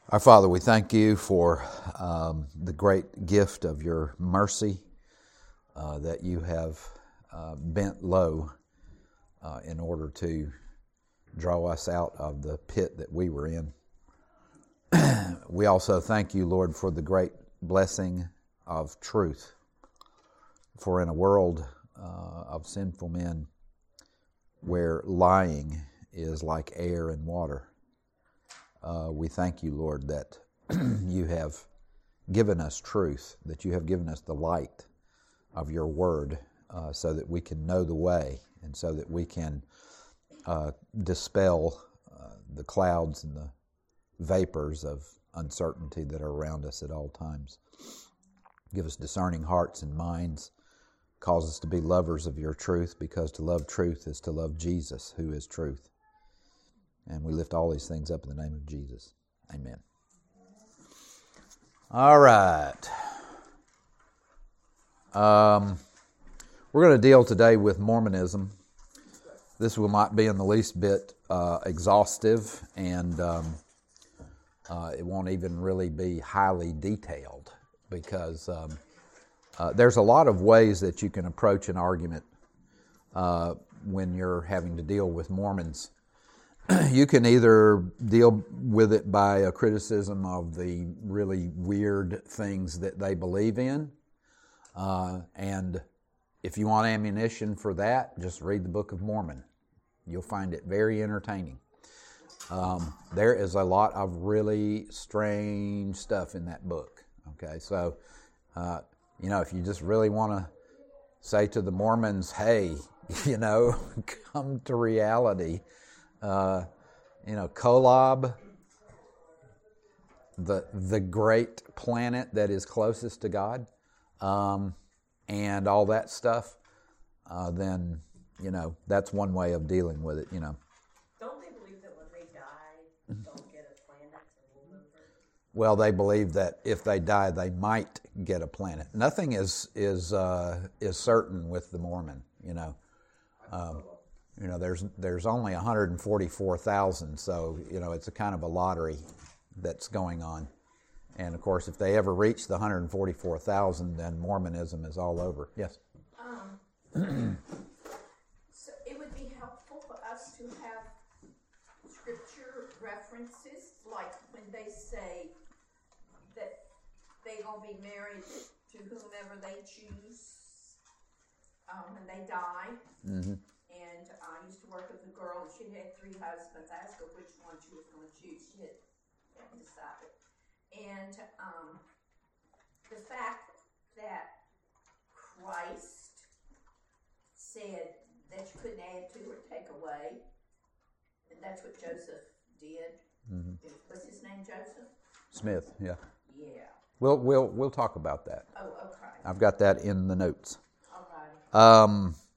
Our Father, we thank you for the great gift of your mercy that you have bent low in order to draw us out of the pit that we were in. We also thank you, Lord, for the great blessing of truth. For in a world of sinful men where lying is like air and water, we thank you, Lord, that you have given us truth, that you have given us the light of your word so that we can know the way and so that we can dispel the clouds and the vapors of uncertainty that are around us at all times. Give us discerning hearts and minds. Cause us to be lovers of your truth, because to love truth is to love Jesus, who is truth. And we lift all these things up in the name of Jesus. Amen. All right. We're going to deal today with Mormonism. This will not be in the least bit exhaustive, and it won't even really be highly detailed, because there's a lot of ways that you can approach an argument when you're having to deal with Mormons. You can either deal with it by a criticism of the really weird things that they believe in, and if you want ammunition for that, just read the Book of Mormon. You'll find it very entertaining. There is a lot of really strange stuff in that book. Okay, so if you just really want to say to the Mormons, hey, come to reality. Kolob, the great planet that is closest to God, and all that stuff, then, that's one way of dealing with it, Don't they believe that when they die, they'll get a planet to move over? Well, they believe that if they die, they might get a planet. Nothing is certain with the Mormon, there's only 144,000, so, it's a kind of a lottery that's going on. And, of course, if they ever reach the 144,000, then Mormonism is all over. Yes? So it would be helpful for us to have scripture references, like when they say that they're going to be married to whomever they choose when they die. Mm-hmm. And I used to work with a girl, and she had 3 husbands. I asked her which one she was going to choose. She hadn't decided. And the fact that Christ said that you couldn't add to or take away, and that's what Joseph did. Mm-hmm. What's his name, Joseph? Smith, yeah. Yeah. We'll talk about that. Oh, okay. I've got that in the notes. All right.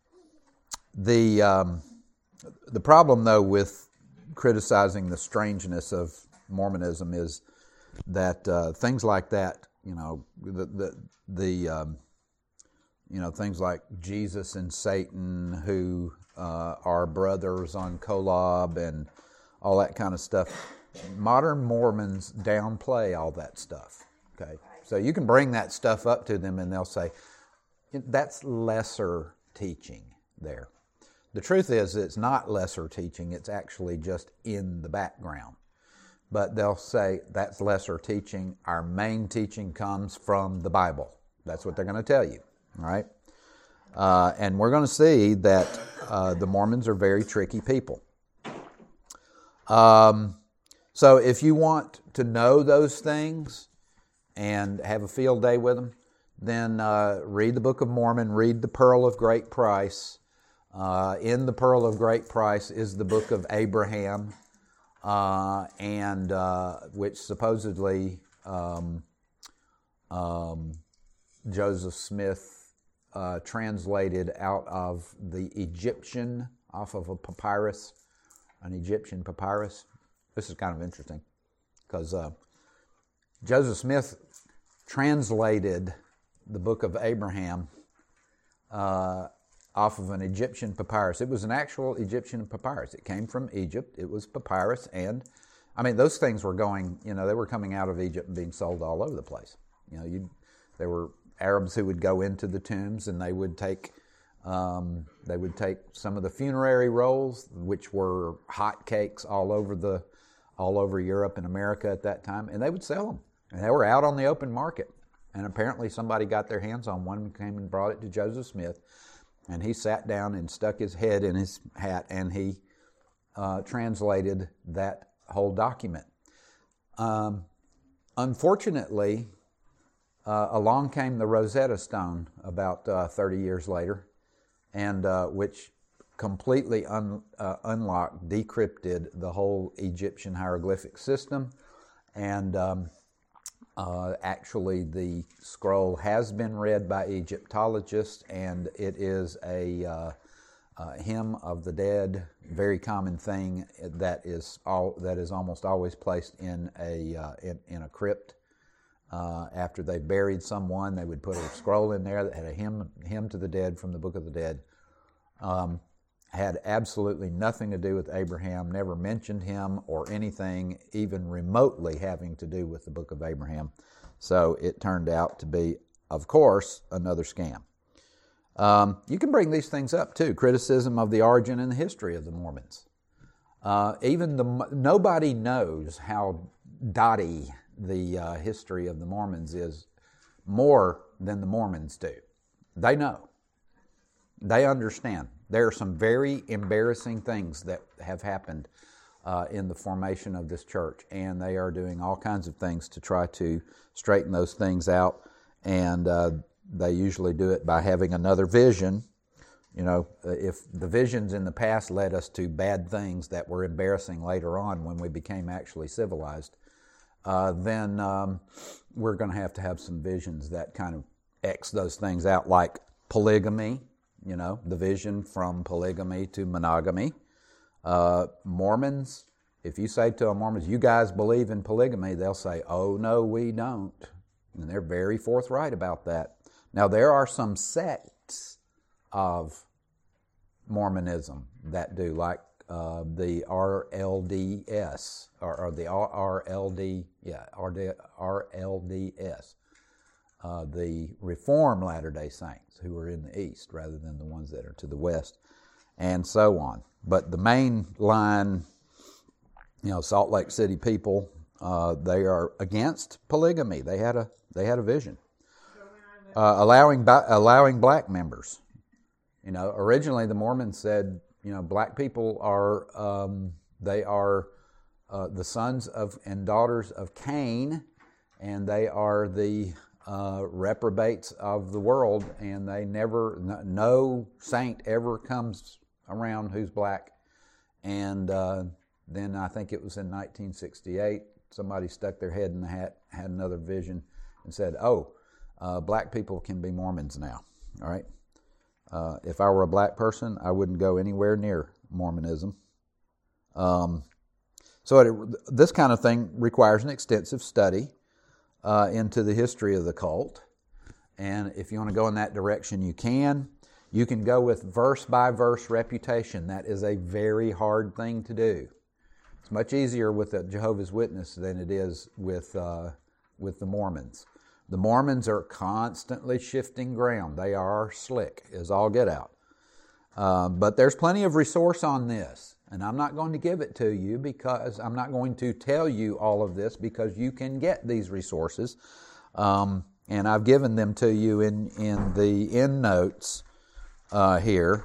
The problem, though, with criticizing the strangeness of Mormonism is that things like that, things like Jesus and Satan, who are brothers on Kolob and all that kind of stuff. Modern Mormons downplay all that stuff. Okay, so you can bring that stuff up to them, and they'll say that's lesser teaching there. The truth is, it's not lesser teaching, it's actually just in the background. But they'll say, that's lesser teaching. Our main teaching comes from the Bible. That's what they're going to tell you, all right? And we're going to see that the Mormons are very tricky people. So if you want to know those things and have a field day with them, then read the Book of Mormon, read the Pearl of Great Price. In the Pearl of Great Price is the book of Abraham, and which supposedly Joseph Smith translated out of the Egyptian, off of a papyrus, an Egyptian papyrus. This is kind of interesting because Joseph Smith translated the book of Abraham off of an Egyptian papyrus. It was an actual Egyptian papyrus. It came from Egypt. It was papyrus, and I mean, those things were going, they were coming out of Egypt and being sold all over the place. There were Arabs who would go into the tombs and they would take some of the funerary rolls, which were hot cakes all over Europe and America at that time, and they would sell them. And they were out on the open market. And apparently somebody got their hands on one and came and brought it to Joseph Smith. And he sat down and stuck his head in his hat and he translated that whole document. Unfortunately, along came the Rosetta Stone about 30 years later, and which completely unlocked, decrypted the whole Egyptian hieroglyphic system. And actually, the scroll has been read by Egyptologists, and it is a hymn of the dead, very common thing that is almost always placed in a crypt. After they buried someone, they would put a scroll in there that had a hymn to the dead from the Book of the Dead. Had absolutely nothing to do with Abraham, never mentioned him or anything even remotely having to do with the Book of Abraham. So it turned out to be, of course, another scam. You can bring these things up too, criticism of the origin and the history of the Mormons. Nobody knows how dotty the history of the Mormons is more than the Mormons do. They know. They understand. There are some very embarrassing things that have happened in the formation of this church, and they are doing all kinds of things to try to straighten those things out, and they usually do it by having another vision. If the visions in the past led us to bad things that were embarrassing later on when we became actually civilized, then we're going to have some visions that kind of X those things out, like polygamy. The vision from polygamy to monogamy. Mormons, if you say to a Mormon, you guys believe in polygamy, they'll say, oh, no, we don't. And they're very forthright about that. Now, there are some sects of Mormonism that do, like the RLDS, or the RLDS. The Reformed Latter-day Saints, who are in the East rather than the ones that are to the West, and so on. But the main line, Salt Lake City people, they are against polygamy. They had a vision, allowing black members. Originally the Mormons said, black people are the sons of and daughters of Cain, and they are the reprobates of the world, and no saint ever comes around who's black. And then I think it was in 1968, somebody stuck their head in the hat, had another vision, and said, black people can be Mormons now. All right. If I were a black person, I wouldn't go anywhere near Mormonism. This kind of thing requires an extensive study into the history of the cult. And if you want to go in that direction, you can. You can go with verse-by-verse refutation. That is a very hard thing to do. It's much easier with a Jehovah's Witness than it is with the Mormons. The Mormons are constantly shifting ground. They are slick as all get out. But there's plenty of resource on this. And I'm not going to give it to you because I'm not going to tell you all of this, because you can get these resources. And I've given them to you in the end notes here.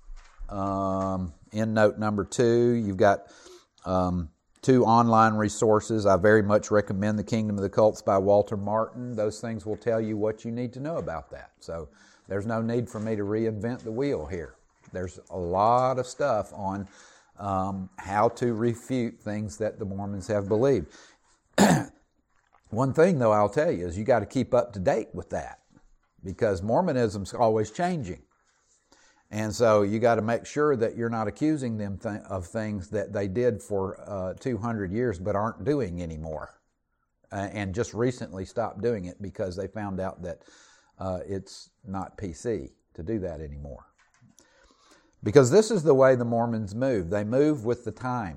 End note number 2, you've got 2 online resources. I very much recommend The Kingdom of the Cults by Walter Martin. Those things will tell you what you need to know about that. So there's no need for me to reinvent the wheel here. There's a lot of stuff on how to refute things that the Mormons have believed. One thing, though, I'll tell you is you got to keep up to date with that, because Mormonism's always changing. And so you got to make sure that you're not accusing them of things that they did for 200 years but aren't doing anymore, and just recently stopped doing it because they found out that it's not PC to do that anymore. Because this is the way the Mormons move. They move with the times.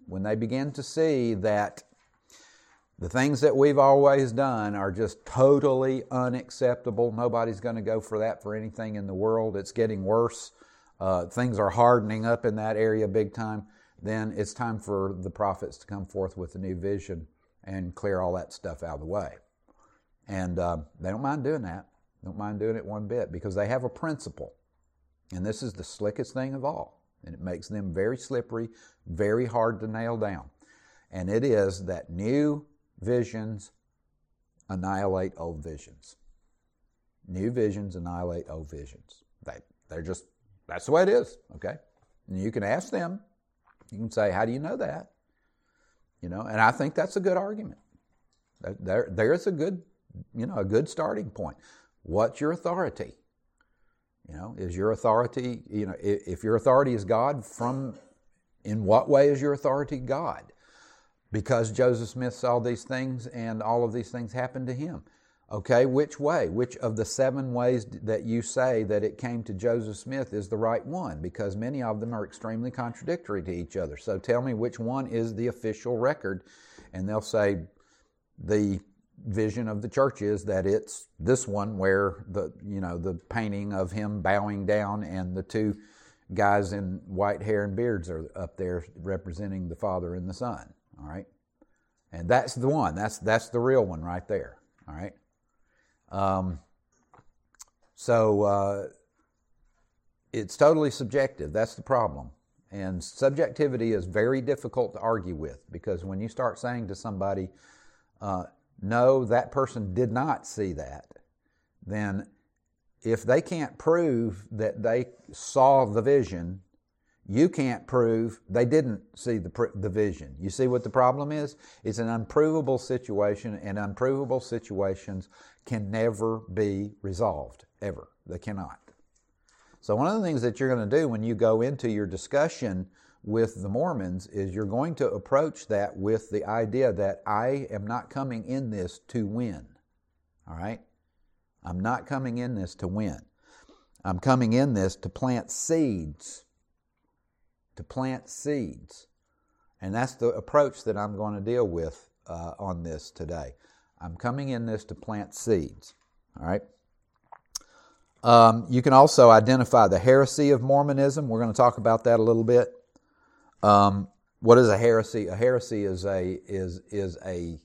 when they begin to see that the things that we've always done are just totally unacceptable, nobody's going to go for that for anything in the world, it's getting worse, things are hardening up in that area big time, then it's time for the prophets to come forth with a new vision and clear all that stuff out of the way. And they don't mind doing that. They don't mind doing it one bit because they have a principle. And this is the slickest thing of all. And it makes them very slippery, very hard to nail down. And it is that new visions annihilate old visions. New visions annihilate old visions. They're just, that's the way it is, okay? And you can ask them. You can say, how do you know that? You know, and I think that's a good argument. There's a good, a good starting point. What's your authority? Is your authority, if your authority is God, in what way is your authority God? Because Joseph Smith saw these things and all of these things happened to him. Okay, which way? Which of the 7 ways that you say that it came to Joseph Smith is the right one? Because many of them are extremely contradictory to each other. So tell me which one is the official record. And they'll say the vision of the church is that it's this one where the painting of him bowing down and the 2 guys in white hair and beards are up there representing the Father and the Son. All right, and that's the one. That's the real one right there. All right. So it's totally subjective. That's the problem. And subjectivity is very difficult to argue with because when you start saying to somebody, no, that person did not see that, then if they can't prove that they saw the vision, you can't prove they didn't see the vision. You see what the problem is? It's an unprovable situation, and unprovable situations can never be resolved, ever. They cannot. So one of the things that you're going to do when you go into your discussion with the Mormons is you're going to approach that with the idea that I am not coming in this to win. All right? I'm not coming in this to win. I'm coming in this to plant seeds. To plant seeds. And that's the approach that I'm going to deal with on this today. I'm coming in this to plant seeds. All right? You can also identify the heresy of Mormonism. We're going to talk about that a little bit. What is a heresy? A heresy is a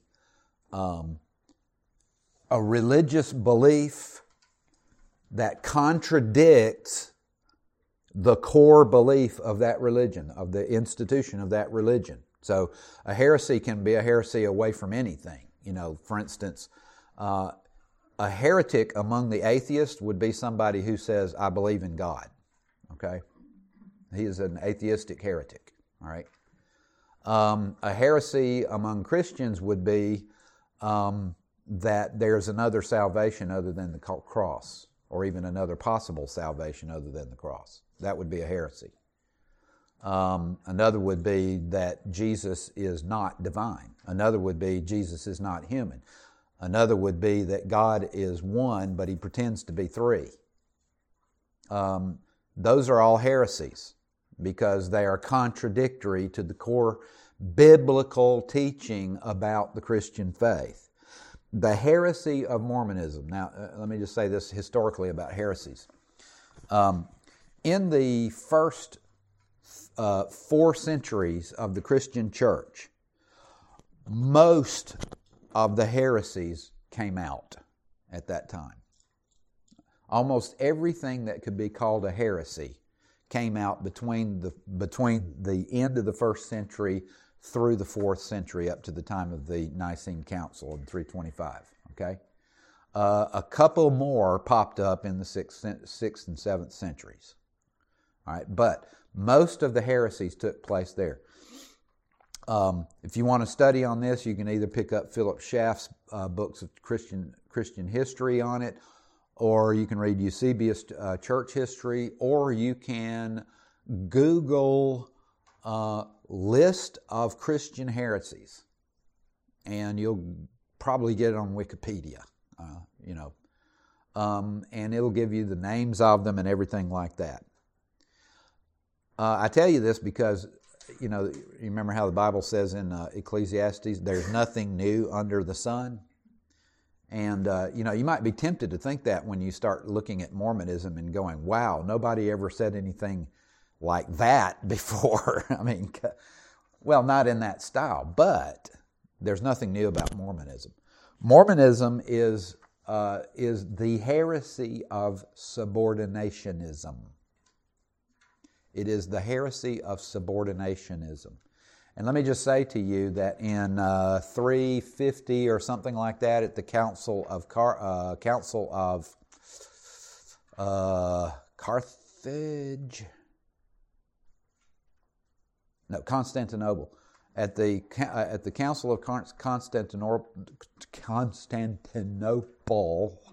religious belief that contradicts the core belief of that religion, of the institution of that religion. So a heresy can be a heresy away from anything. For instance, a heretic among the atheists would be somebody who says, I believe in God. Okay? He is an atheistic heretic. All right? A heresy among Christians would be that there's another salvation other than the cross, or even another possible salvation other than the cross. That would be a heresy. Another would be that Jesus is not divine. Another would be Jesus is not human. Another would be that God is one, but He pretends to be 3. Those are all heresies because they are contradictory to the core biblical teaching about the Christian faith. The heresy of Mormonism. Now, let me just say this historically about heresies. In the first 4 centuries of the Christian church, most of the heresies came out at that time. Almost everything that could be called a heresy came out between the end of the 1st century through the 4th century up to the time of the Nicene Council in 325. Okay? A couple more popped up in the 6th and 7th centuries. All right, but most of the heresies took place there. If you want to study on this, you can either pick up Philip Schaff's books of Christian history on it, or you can read Eusebius' church history, or you can Google list of Christian heresies, and you'll probably get it on Wikipedia, and it'll give you the names of them and everything like that. I tell you this because you remember how the Bible says in Ecclesiastes, there's nothing new under the sun? And, you might be tempted to think that when you start looking at Mormonism and going, wow, nobody ever said anything like that before. I mean, well, not in that style, but there's nothing new about Mormonism. Mormonism is the heresy of subordinationism. It is the heresy of subordinationism. And let me just say to you that in 350 or something like that, at the Council of Constantinople, at the Council of Constantinople,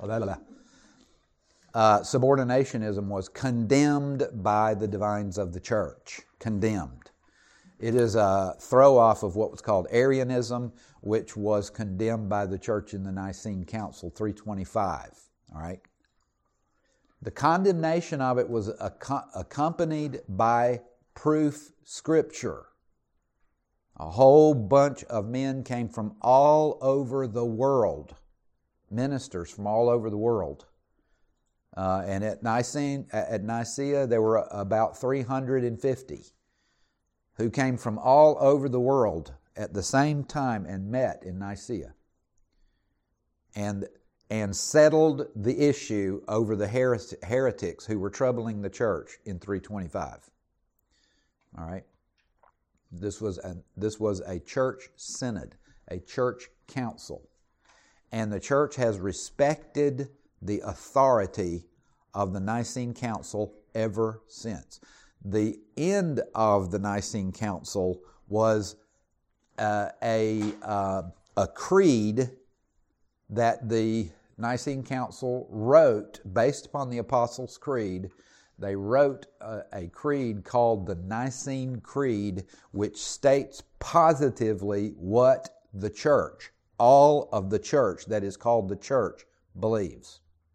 subordinationism was condemned by the divines of the church. Condemned. It is a throw-off of what was called Arianism, which was condemned by the church in the Nicene Council, 325. All right? The condemnation of it was accompanied by proof scripture. A whole bunch of men came from all over the world, ministers from all over the world. And at Nicaea, there were about 350 who came from all over the world at the same time and met in Nicaea and settled the issue over the heretics who were troubling the church in 325. All right? This was a church synod, a church council. And the church has respected the authority of the Nicene Council ever since. The end of the Nicene Council was a creed that the Nicene Council wrote based upon the Apostles' Creed. They wrote a creed called the Nicene Creed, which states positively what the church, all of the church that is called the church, believes.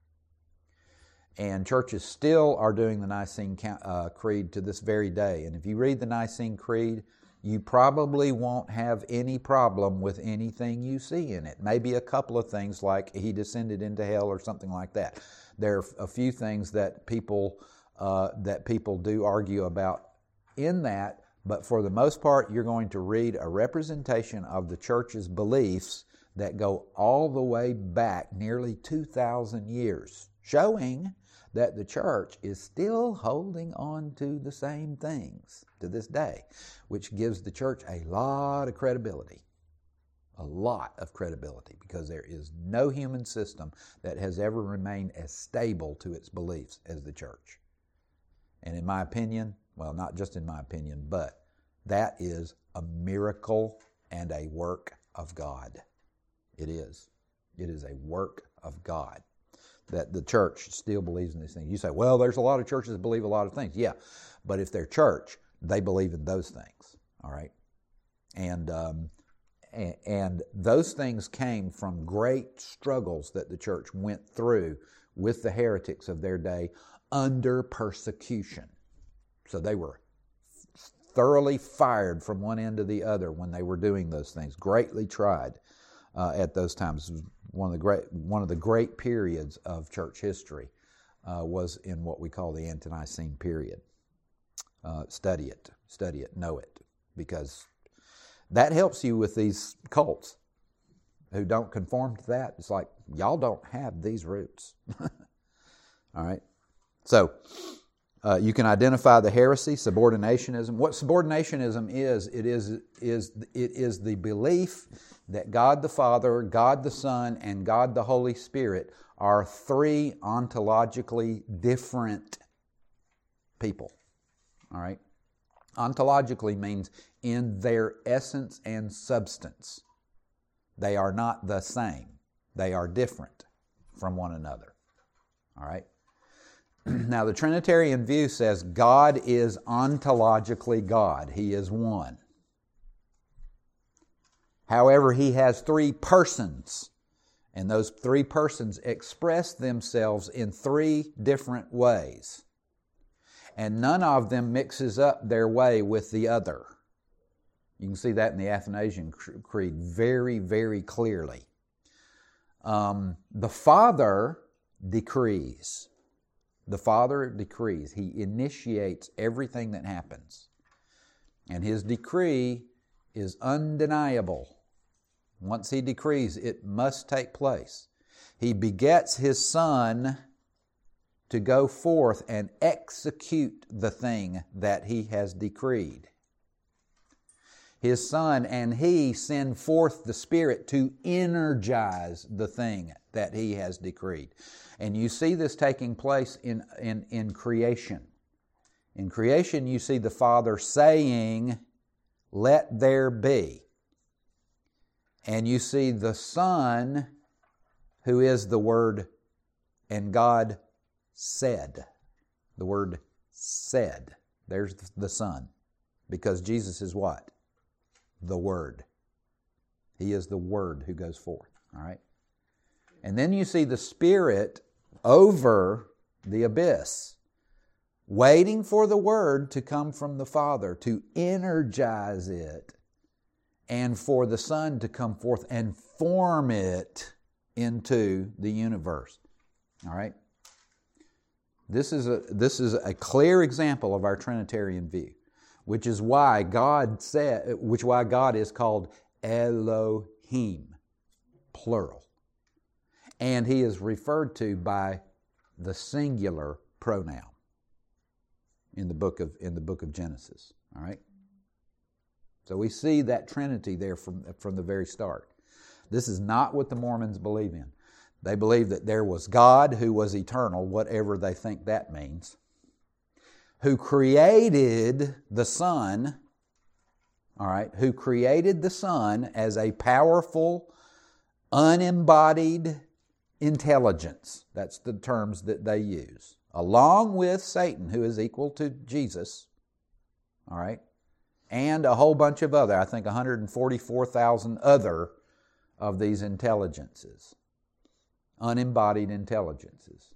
And churches still are doing the Nicene Creed to this very day. And if you read the Nicene Creed, you probably won't have any problem with anything you see in it. Maybe a couple of things like he descended into hell or something like that. There are a few things that people do argue about in that, but for the most part, you're going to read a representation of the church's beliefs that go all the way back nearly 2,000 years, showing that the church is still holding on to the same things to this day, which gives the church a lot of credibility. A lot of credibility, because there is no human system that has ever remained as stable to its beliefs as the church. And in my opinion, well, not just in my opinion, but that is a miracle and a work of God. It is. It is a work of God that the church still believes in these things. You say, well, there's a lot of churches that believe a lot of things. Yeah, but if they're church, they believe in those things, all right? And those things came from great struggles that the church went through with the heretics of their day under persecution. So they were thoroughly fired from one end to the other when they were doing those things, greatly tried at those times. It was one of the great periods of church history was in what we call the Ante-Nicene period. Study it, know it, because that helps you with these cults who don't conform to that. It's like, y'all don't have these roots. All right? So, you can identify the heresy, subordinationism. What subordinationism is, it is the belief that God the Father, God the Son, and God the Holy Spirit are three ontologically different people. All right? Ontologically means in their essence and substance. They are not the same. They are different from one another. All right? Now, the Trinitarian view says God is ontologically God. He is one. However, He has three persons, and those three persons express themselves in three different ways. and none of them mixes up their way with the other. You can see that in the Athanasian Creed very, very clearly. The Father decrees. The Father decrees. He initiates everything that happens. And His decree is undeniable. Once He decrees, it must take place. He begets His Son to go forth and execute the thing that He has decreed. His Son and He send forth the Spirit to energize the thing that He has decreed. And you see this taking place in creation. In creation, you see the Father saying, "Let there be." And you see the Son, who is the Word, and God said. The word said. There's the Son. Because Jesus is what? The Word. He is the Word who goes forth. All right? And then you see the Spirit over the abyss, waiting for the Word to come from the Father, to energize it, and for the Son to come forth and form it into the universe. All right? This is a clear example of our Trinitarian view, which is why God is called Elohim, plural. And He is referred to by the singular pronoun in the book of Genesis. All right? So we see that Trinity there from the very start. This is not what the Mormons believe in. They believe that there was God who was eternal, whatever they think that means, who created the Son, all right, who created the Son as a powerful, unembodied intelligence. That's the terms that they use. Along with Satan, who is equal to Jesus, all right, and a whole bunch of other, I think 144,000 other of these intelligences, unembodied intelligences.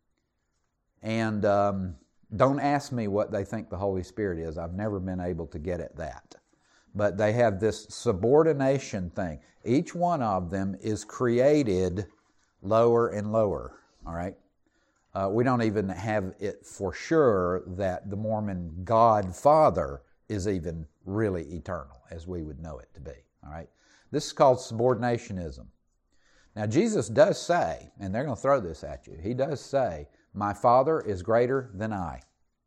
And don't ask me what they think the Holy Spirit is. I've never been able to get at that. But they have this subordination thing. Each one of them is created lower and lower, all right? We don't even have it for sure that the Mormon God Father is even really eternal, as we would know it to be, all right? This is called subordinationism. Now, Jesus does say, and they're going to throw this at you, He does say, "My Father is greater than I."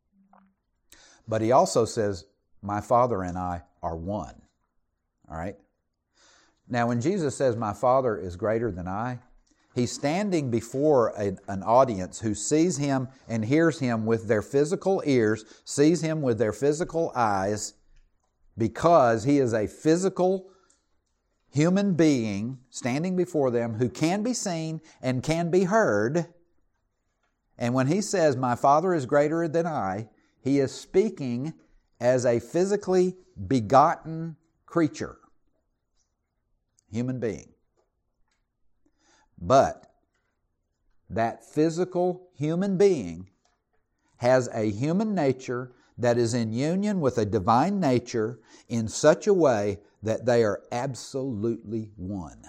But He also says, "My Father and I are one." All right? Now, when Jesus says, "My Father is greater than I," He's standing before an audience who sees Him and hears Him with their physical ears, sees Him with their physical eyes, because He is a physical human being standing before them who can be seen and can be heard. And when He says, "My Father is greater than I," He is speaking as a physically begotten creature, human being. But that physical human being has a human nature that is in union with a divine nature in such a way that they are absolutely one.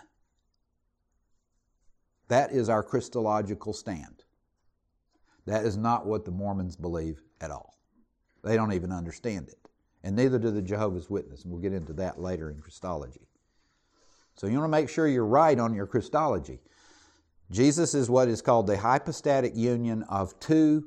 That is our Christological stand. That is not what the Mormons believe at all. They don't even understand it. And neither do the Jehovah's Witnesses. We'll get into that later in Christology. So you want to make sure you're right on your Christology. Jesus is what is called the hypostatic union of two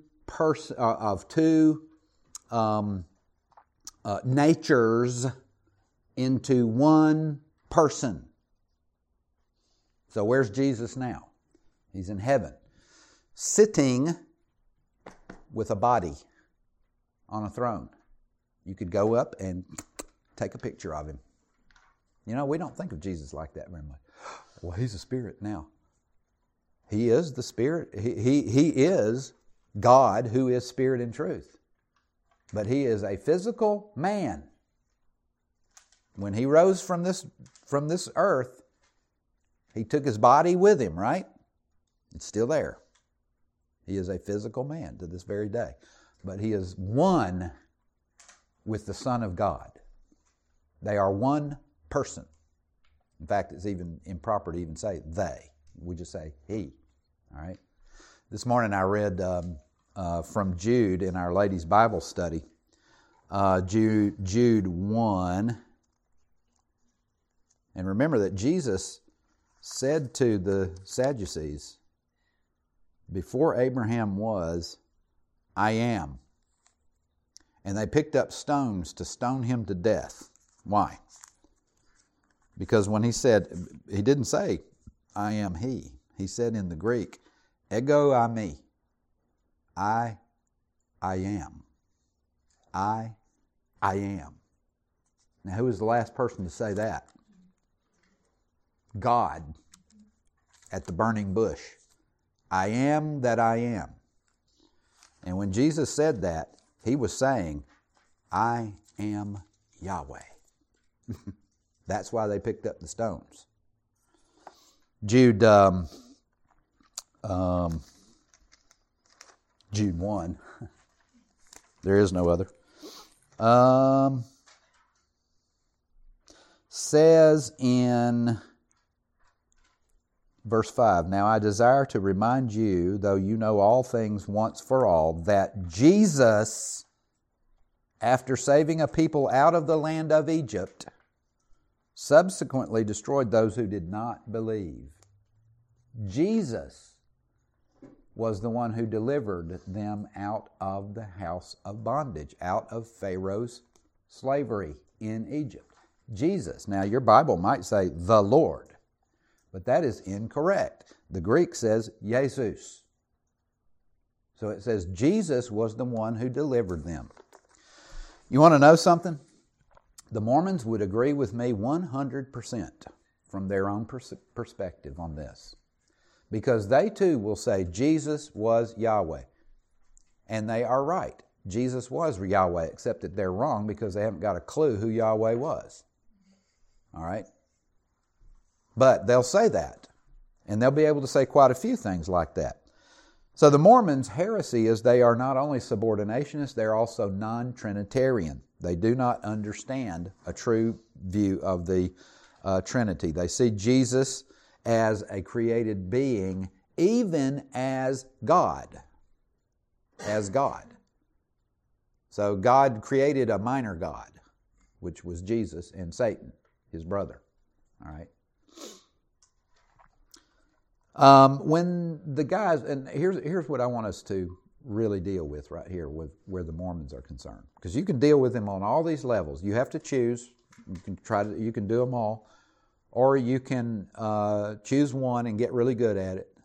natures into one person. So where's Jesus now? He's in heaven, sitting with a body on a throne. You could go up and take a picture of Him. You know, we don't think of Jesus like that very much. Well, He's a spirit now. He is the Spirit. He is God who is spirit and truth. But He is a physical man. When He rose from this earth, He took His body with Him, right? It's still there. He is a physical man to this very day. but he is one with the Son of God. They are one person. In fact, it's even improper to even say they. We just say he. All right. This morning I read from Jude in our ladies' Bible study. Jude 1. And remember that Jesus said to the Sadducees, before Abraham was, I am. And they picked up stones to stone him to death. Why? Because when he said, he didn't say, I am he. He said in the Greek, ego eimi. I am. I am. Now, who was the last person to say that? God at the burning bush. I am that I am. And when Jesus said that, he was saying, I am Yahweh. That's why they picked up the stones. Jude 1. There is no other. Says in verse 5, now I desire to remind you, though you know all things once for all, that Jesus, after saving a people out of the land of Egypt, subsequently destroyed those who did not believe. Jesus was the one who delivered them out of the house of bondage, out of Pharaoh's slavery in Egypt. Jesus. Now, your Bible might say the Lord, but that is incorrect. The Greek says Jesus. So it says Jesus was the one who delivered them. You want to know something? The Mormons would agree with me 100% from their own perspective on this. Because they too will say Jesus was Yahweh. And they are right. Jesus was Yahweh, except that they're wrong because they haven't got a clue who Yahweh was. All right? But they'll say that. And they'll be able to say quite a few things like that. So the Mormons' heresy is they are not only subordinationists, they're also non-Trinitarian. They do not understand a true view of the Trinity. They see Jesus as a created being, even as God. As God. So God created a minor God, which was Jesus, and Satan, his brother. All right. When the guys, and here's what I want us to really deal with right here with where the Mormons are concerned, because you can deal with them on all these levels. You have to choose. You can do them all, or you can choose one and get really good at it.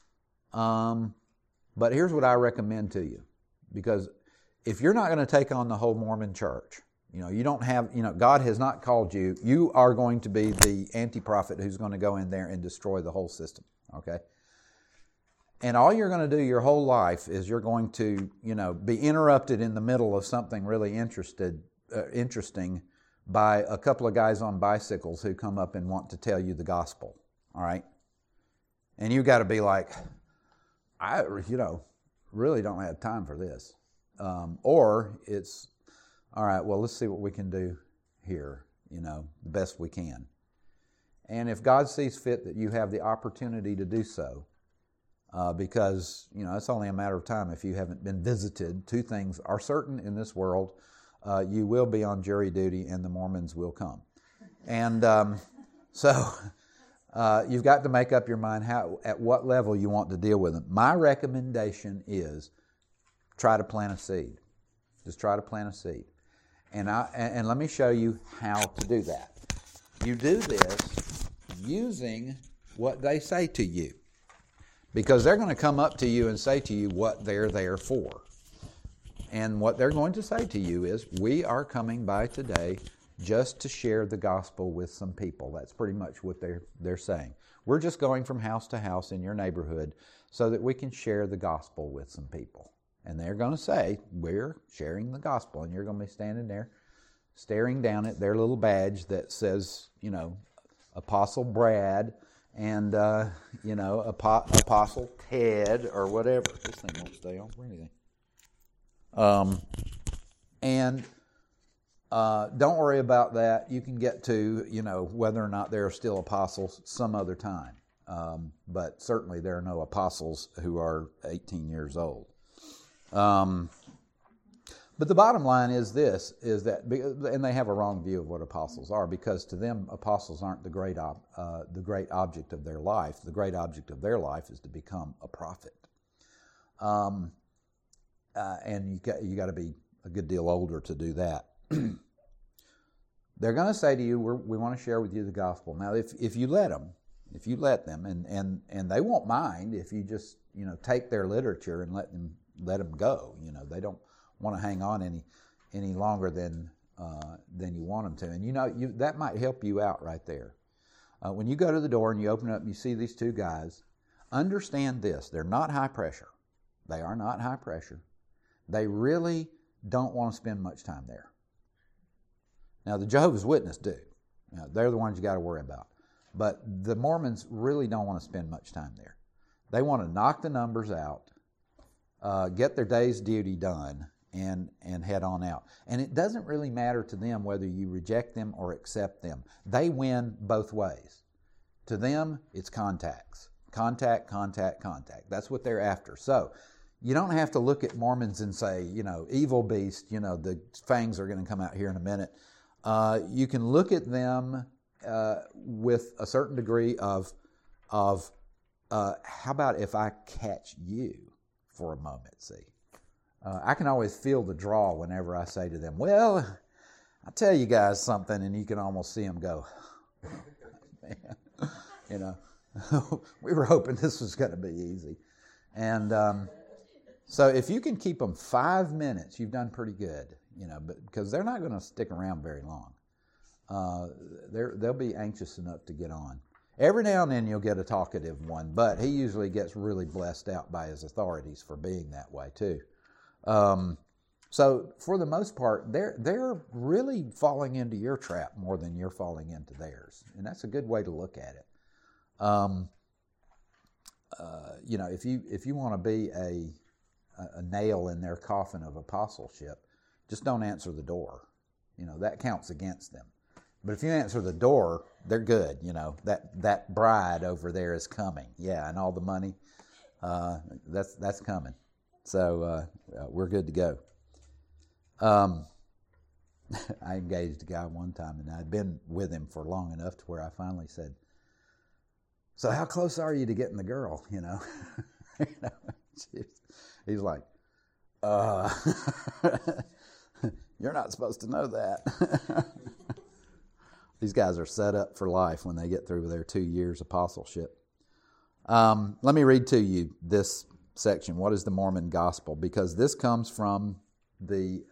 But here's what I recommend to you, because if you're not going to take on the whole Mormon church, you don't have, God has not called you. You are going to be the anti-prophet who's going to go in there and destroy the whole system. Okay? And all you're going to do your whole life is you're going to, be interrupted in the middle of something really interesting by a couple of guys on bicycles who come up and want to tell you the gospel. All right? And you got to be like, I really don't have time for this. Or it's, all right, well, let's see what we can do here, the best we can. And if God sees fit that you have the opportunity to do so, because, it's only a matter of time if you haven't been visited. Two things are certain in this world. You will be on jury duty and the Mormons will come. And so you've got to make up your mind at what level you want to deal with them. My recommendation is try to plant a seed. Just try to plant a seed. And let me show you how to do that. You do this using what they say to you, because they're going to come up to you and say to you what they're there for. And what they're going to say to you is, we are coming by today just to share the gospel with some people. That's pretty much what they're saying. We're just going from house to house in your neighborhood so that we can share the gospel with some people. And they're going to say, we're sharing the gospel. And you're going to be standing there staring down at their little badge that says, Apostle Brad and, Apostle Ted or whatever. This thing won't stay on for anything. And don't worry about that. You can get to, whether or not there are still apostles some other time. But certainly there are no apostles who are 18 years old. But the bottom line is this, is that, and they have a wrong view of what apostles are, because to them, apostles aren't the great object of their life. The great object of their life is to become a prophet. And you got to be a good deal older to do that. They're going to say to you, we want to share with you the gospel. Now, if you let them, and they won't mind if you just, take their literature and let them go. They don't want to hang on any longer than you want them to. And that might help you out right there. When you go to the door and you open it up and you see these two guys, understand this: they're not high pressure. They are not high pressure. They really don't want to spend much time there. Now, the Jehovah's Witnesses do. They're the ones you got to worry about. But the Mormons really don't want to spend much time there. They want to knock the numbers out, get their day's duty done, and head on out. And it doesn't really matter to them whether you reject them or accept them. They win both ways. To them, it's contacts. Contact, contact, contact. That's what they're after. So you don't have to look at Mormons and say, evil beast, the fangs are going to come out here in a minute. You can look at them with a certain degree of how about if I catch you for a moment, see? I can always feel the draw whenever I say to them, well, I'll tell you guys something, and you can almost see them go, man, we were hoping this was going to be easy. And so if you can keep them 5 minutes, you've done pretty good, but because they're not going to stick around very long. They'll be anxious enough to get on. Every now and then you'll get a talkative one, but he usually gets really blessed out by his authorities for being that way too. So for the most part, they're really falling into your trap more than you're falling into theirs, and that's a good way to look at it. If you want to be a nail in their coffin of apostleship, just don't answer the door. That counts against them. But if you answer the door, they're good. That bride over there is coming. Yeah, and all the money, that's coming. So we're good to go. I engaged a guy one time, and I'd been with him for long enough to where I finally said, so how close are you to getting the girl, He's like, you're not supposed to know that. These guys are set up for life when they get through their 2 years apostleship. Let me read to you this section. What is the Mormon gospel? Because this comes from the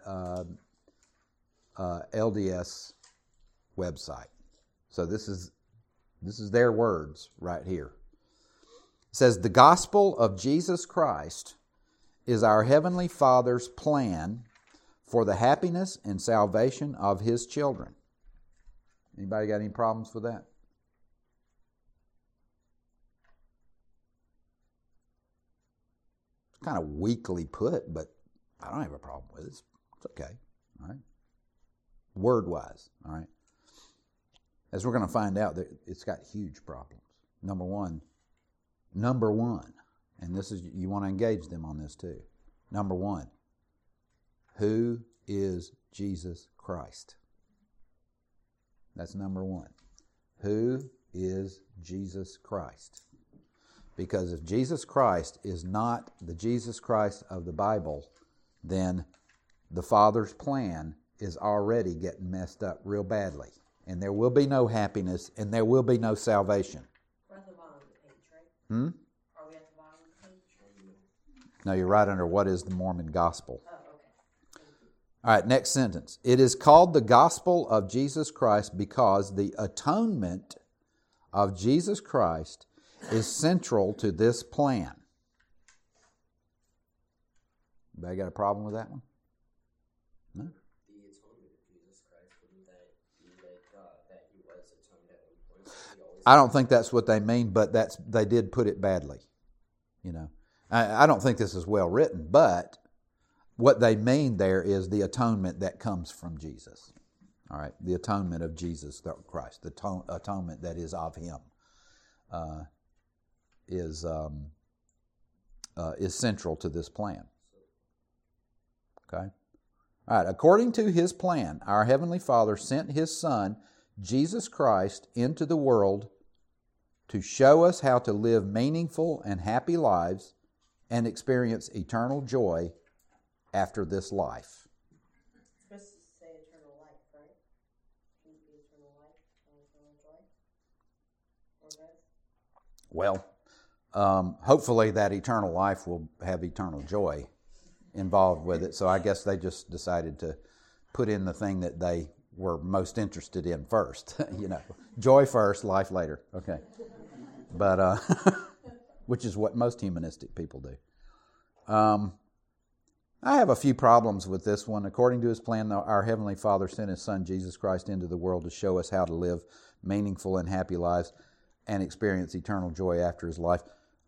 LDS website. So this is their words right here. It says, the gospel of Jesus Christ is our Heavenly Father's plan for the happiness and salvation of His children. Anybody got any problems with that? It's kind of weakly put, but I don't have a problem with it. It's okay. All right. Word-wise, all right. As we're going to find out, it's got huge problems. Number one, and this is, you want to engage them on this too. Number one, who is Jesus Christ? That's number one. Who is Jesus Christ? Because if Jesus Christ is not the Jesus Christ of the Bible, then the Father's plan is already getting messed up real badly. And there will be no happiness, and there will be no salvation. We're at the bottom of the page, right? Are we at the bottom of the page? No, you're right under what is the Mormon gospel. Oh, okay. All right, next sentence. It is called the gospel of Jesus Christ because the atonement of Jesus Christ is central to this plan. Anybody got a problem with that one? No? The atonement of Jesus Christ, wouldn't that be like that He was atoned at one point? I don't think that's what they mean, but they did put it badly. I don't think this is well written, but what they mean there is the atonement that comes from Jesus. All right, the atonement of Jesus Christ, the atonement that is of Him, is central to this plan. Okay? All right, according to His plan, our Heavenly Father sent His Son, Jesus Christ, into the world to show us how to live meaningful and happy lives and experience eternal joy after this life. It's supposed to say eternal life, right? Shouldn't it be eternal life, not eternal joy? Or both? Well, hopefully that eternal life will have eternal joy involved with it. So I guess they just decided to put in the thing that they were most interested in first. Joy first, life later. Okay. But, which is what most humanistic people do. I have a few problems with this one. According to His plan, our Heavenly Father sent His Son, Jesus Christ, into the world to show us how to live meaningful and happy lives and experience eternal joy after His life.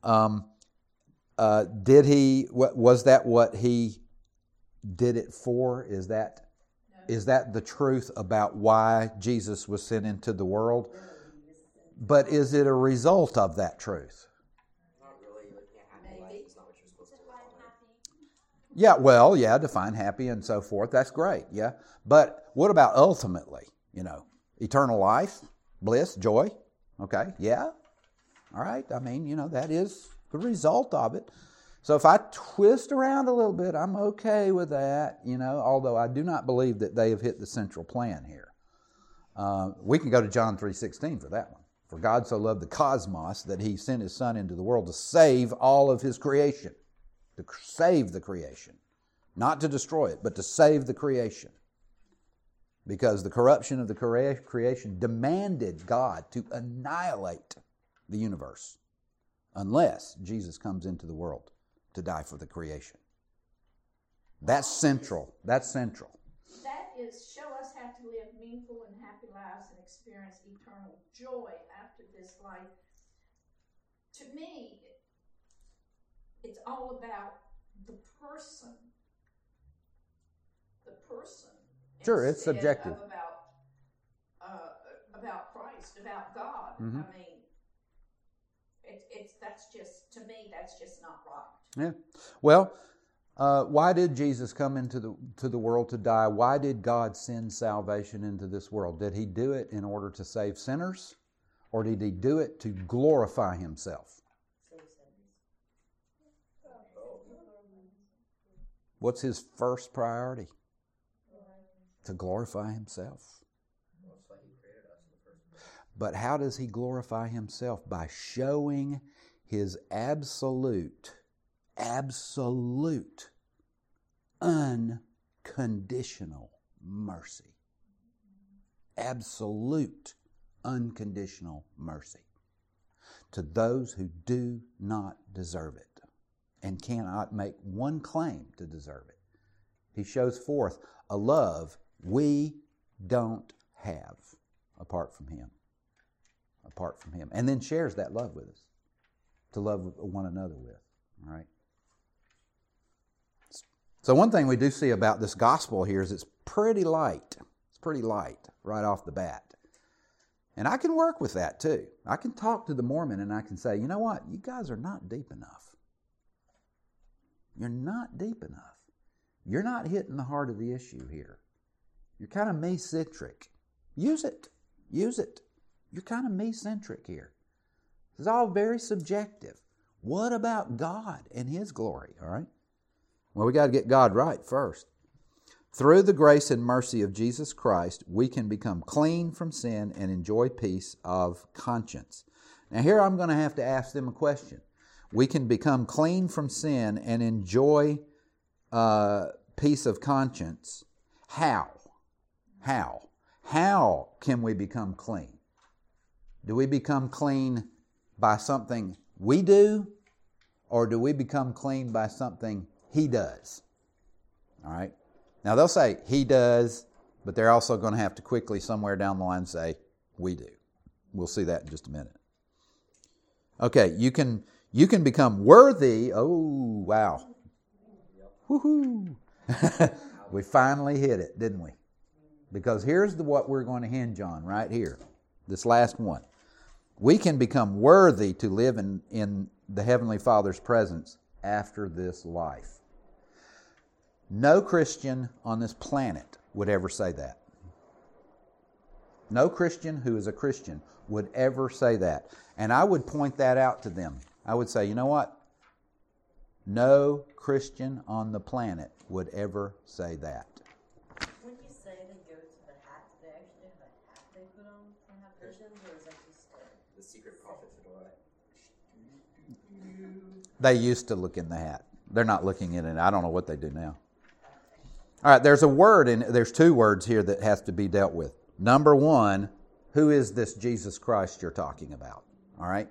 Was that what He did it for? Is that the truth about why Jesus was sent into the world? But is it a result of that truth? Not really. Happy life is not what you're supposed to live on. Yeah, well, yeah, define happy and so forth. That's great, yeah. But what about ultimately? Eternal life, bliss, joy? Okay, yeah. All right, that is the result of it. So if I twist around a little bit, I'm okay with that, although I do not believe that they have hit the central plan here. We can go to John 3:16 for that one. For God so loved the cosmos that He sent His Son into the world to save all of His creation. To save the creation. Not to destroy it, but to save the creation. Because the corruption of the creation demanded God to annihilate the universe unless Jesus comes into the world to die for the creation. That's central. That's central. That is, show us how to live meaningful and happy lives and experience eternal joy after this life. To me, it's all about the person. The person. Sure, it's instead subjective. Of about Christ, about God. Mm-hmm. To me, that's just not right. Yeah. Well, why did Jesus come into the world to die? Why did God send salvation into this world? Did He do it in order to save sinners? Or did He do it to glorify Himself? What's His first priority? To glorify Himself. That's why He created us in the first place. But how does He glorify Himself? By showing His absolute, unconditional mercy. Absolute, unconditional mercy to those who do not deserve it and cannot make one claim to deserve it. He shows forth a love we don't have apart from Him. And then shares that love with us to love one another with. All right? So one thing we do see about this gospel here is it's pretty light. It's pretty light right off the bat. And I can work with that too. I can talk to the Mormon and I can say, you know what? You guys are not deep enough. You're not deep enough. You're not hitting the heart of the issue here. You're kind of me-centric. Use it. You're kind of me-centric here. This is all very subjective. What about God and His glory? All right? Well, we got to get God right first. Through the grace and mercy of Jesus Christ, we can become clean from sin and enjoy peace of conscience. Now here I'm going to have to ask them a question. We can become clean from sin and enjoy peace of conscience. How? How can we become clean? Do we become clean by something we do, or do we become clean by something He does? All right? Now they'll say He does, but they're also going to have to quickly somewhere down the line say we do. We'll see that in just a minute. Okay, you can become worthy. Oh, wow. Woohoo. We finally hit it, didn't we? Because here's what we're going to hinge on right here. This last one. We can become worthy to live in the Heavenly Father's presence after this life. No Christian on this planet would ever say that. No Christian who is a Christian would ever say that. And I would point that out to them. I would say, you know what? No Christian on the planet would ever say that. When you say they go to the hat, do they actually have a hat they put on to have visions, or is that just The secret prophet fedora. They used to look in the hat. They're not looking in it. I don't know what they do now. All right, there's there's two words here that has to be dealt with. Number one, who is this Jesus Christ you're talking about? All right?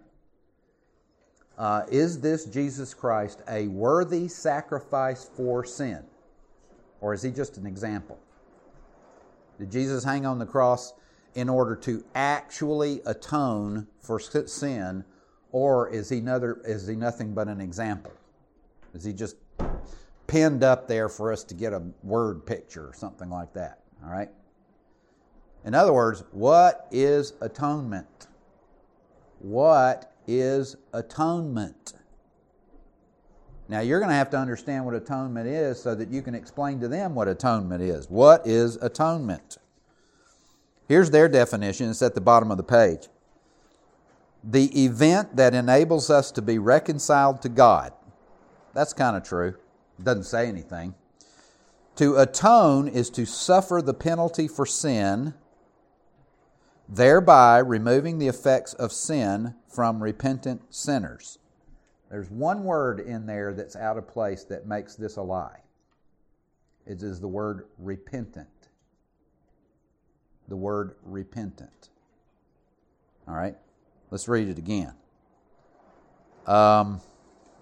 Is this Jesus Christ a worthy sacrifice for sin? Or is he just an example? Did Jesus hang on the cross in order to actually atone for sin, or is he nothing but an example? Is he just pinned up there for us to get a word picture or something like that? All right? In other words, what is atonement? What is atonement? Now, you're going to have to understand what atonement is so that you can explain to them what atonement is. What is atonement? Here's their definition. It's at the bottom of the page. The event that enables us to be reconciled to God. That's kind of true. It doesn't say anything. To atone is to suffer the penalty for sin, thereby removing the effects of sin from repentant sinners. There's one word in there that's out of place that makes this a lie. It is the word repentant. The word repentant. All right? Let's read it again. To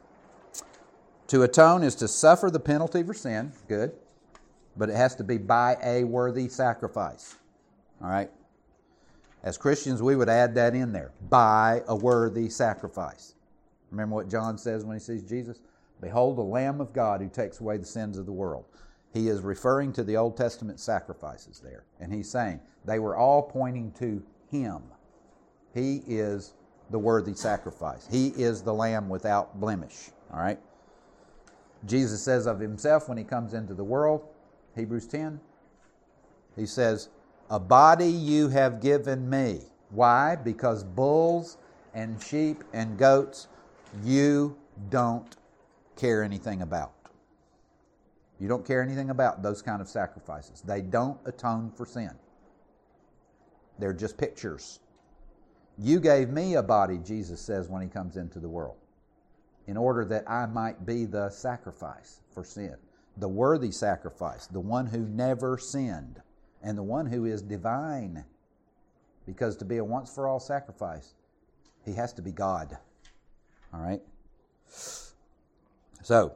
atone is to suffer the penalty for sin. Good. But it has to be by a worthy sacrifice. All right? As Christians, we would add that in there. By a worthy sacrifice. Remember what John says when he sees Jesus? Behold the Lamb of God who takes away the sins of the world. He is referring to the Old Testament sacrifices there. And he's saying they were all pointing to Him. He is the worthy sacrifice. He is the Lamb without blemish. All right? Jesus says of Himself when He comes into the world, Hebrews 10, He says, a body you have given me. Why? Because bulls and sheep and goats you don't care anything about. You don't care anything about those kind of sacrifices. They don't atone for sin. They're just pictures. You gave me a body, Jesus says when He comes into the world, in order that I might be the sacrifice for sin. The worthy sacrifice, the one who never sinned, and the one who is divine. Because to be a once-for-all sacrifice, He has to be God. All right? So,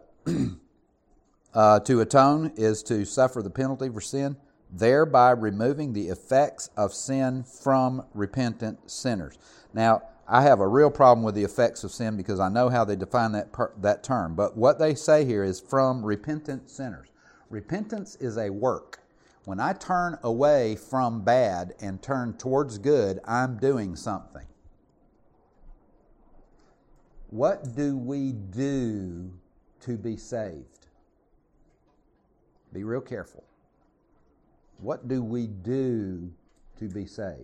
to atone is to suffer the penalty for sin, thereby removing the effects of sin from repentant sinners. Now, I have a real problem with the effects of sin because I know how they define that term. But what they say here is from repentant sinners. Repentance is a work. When I turn away from bad and turn towards good, I'm doing something. What do we do to be saved? Be real careful. What do we do to be saved?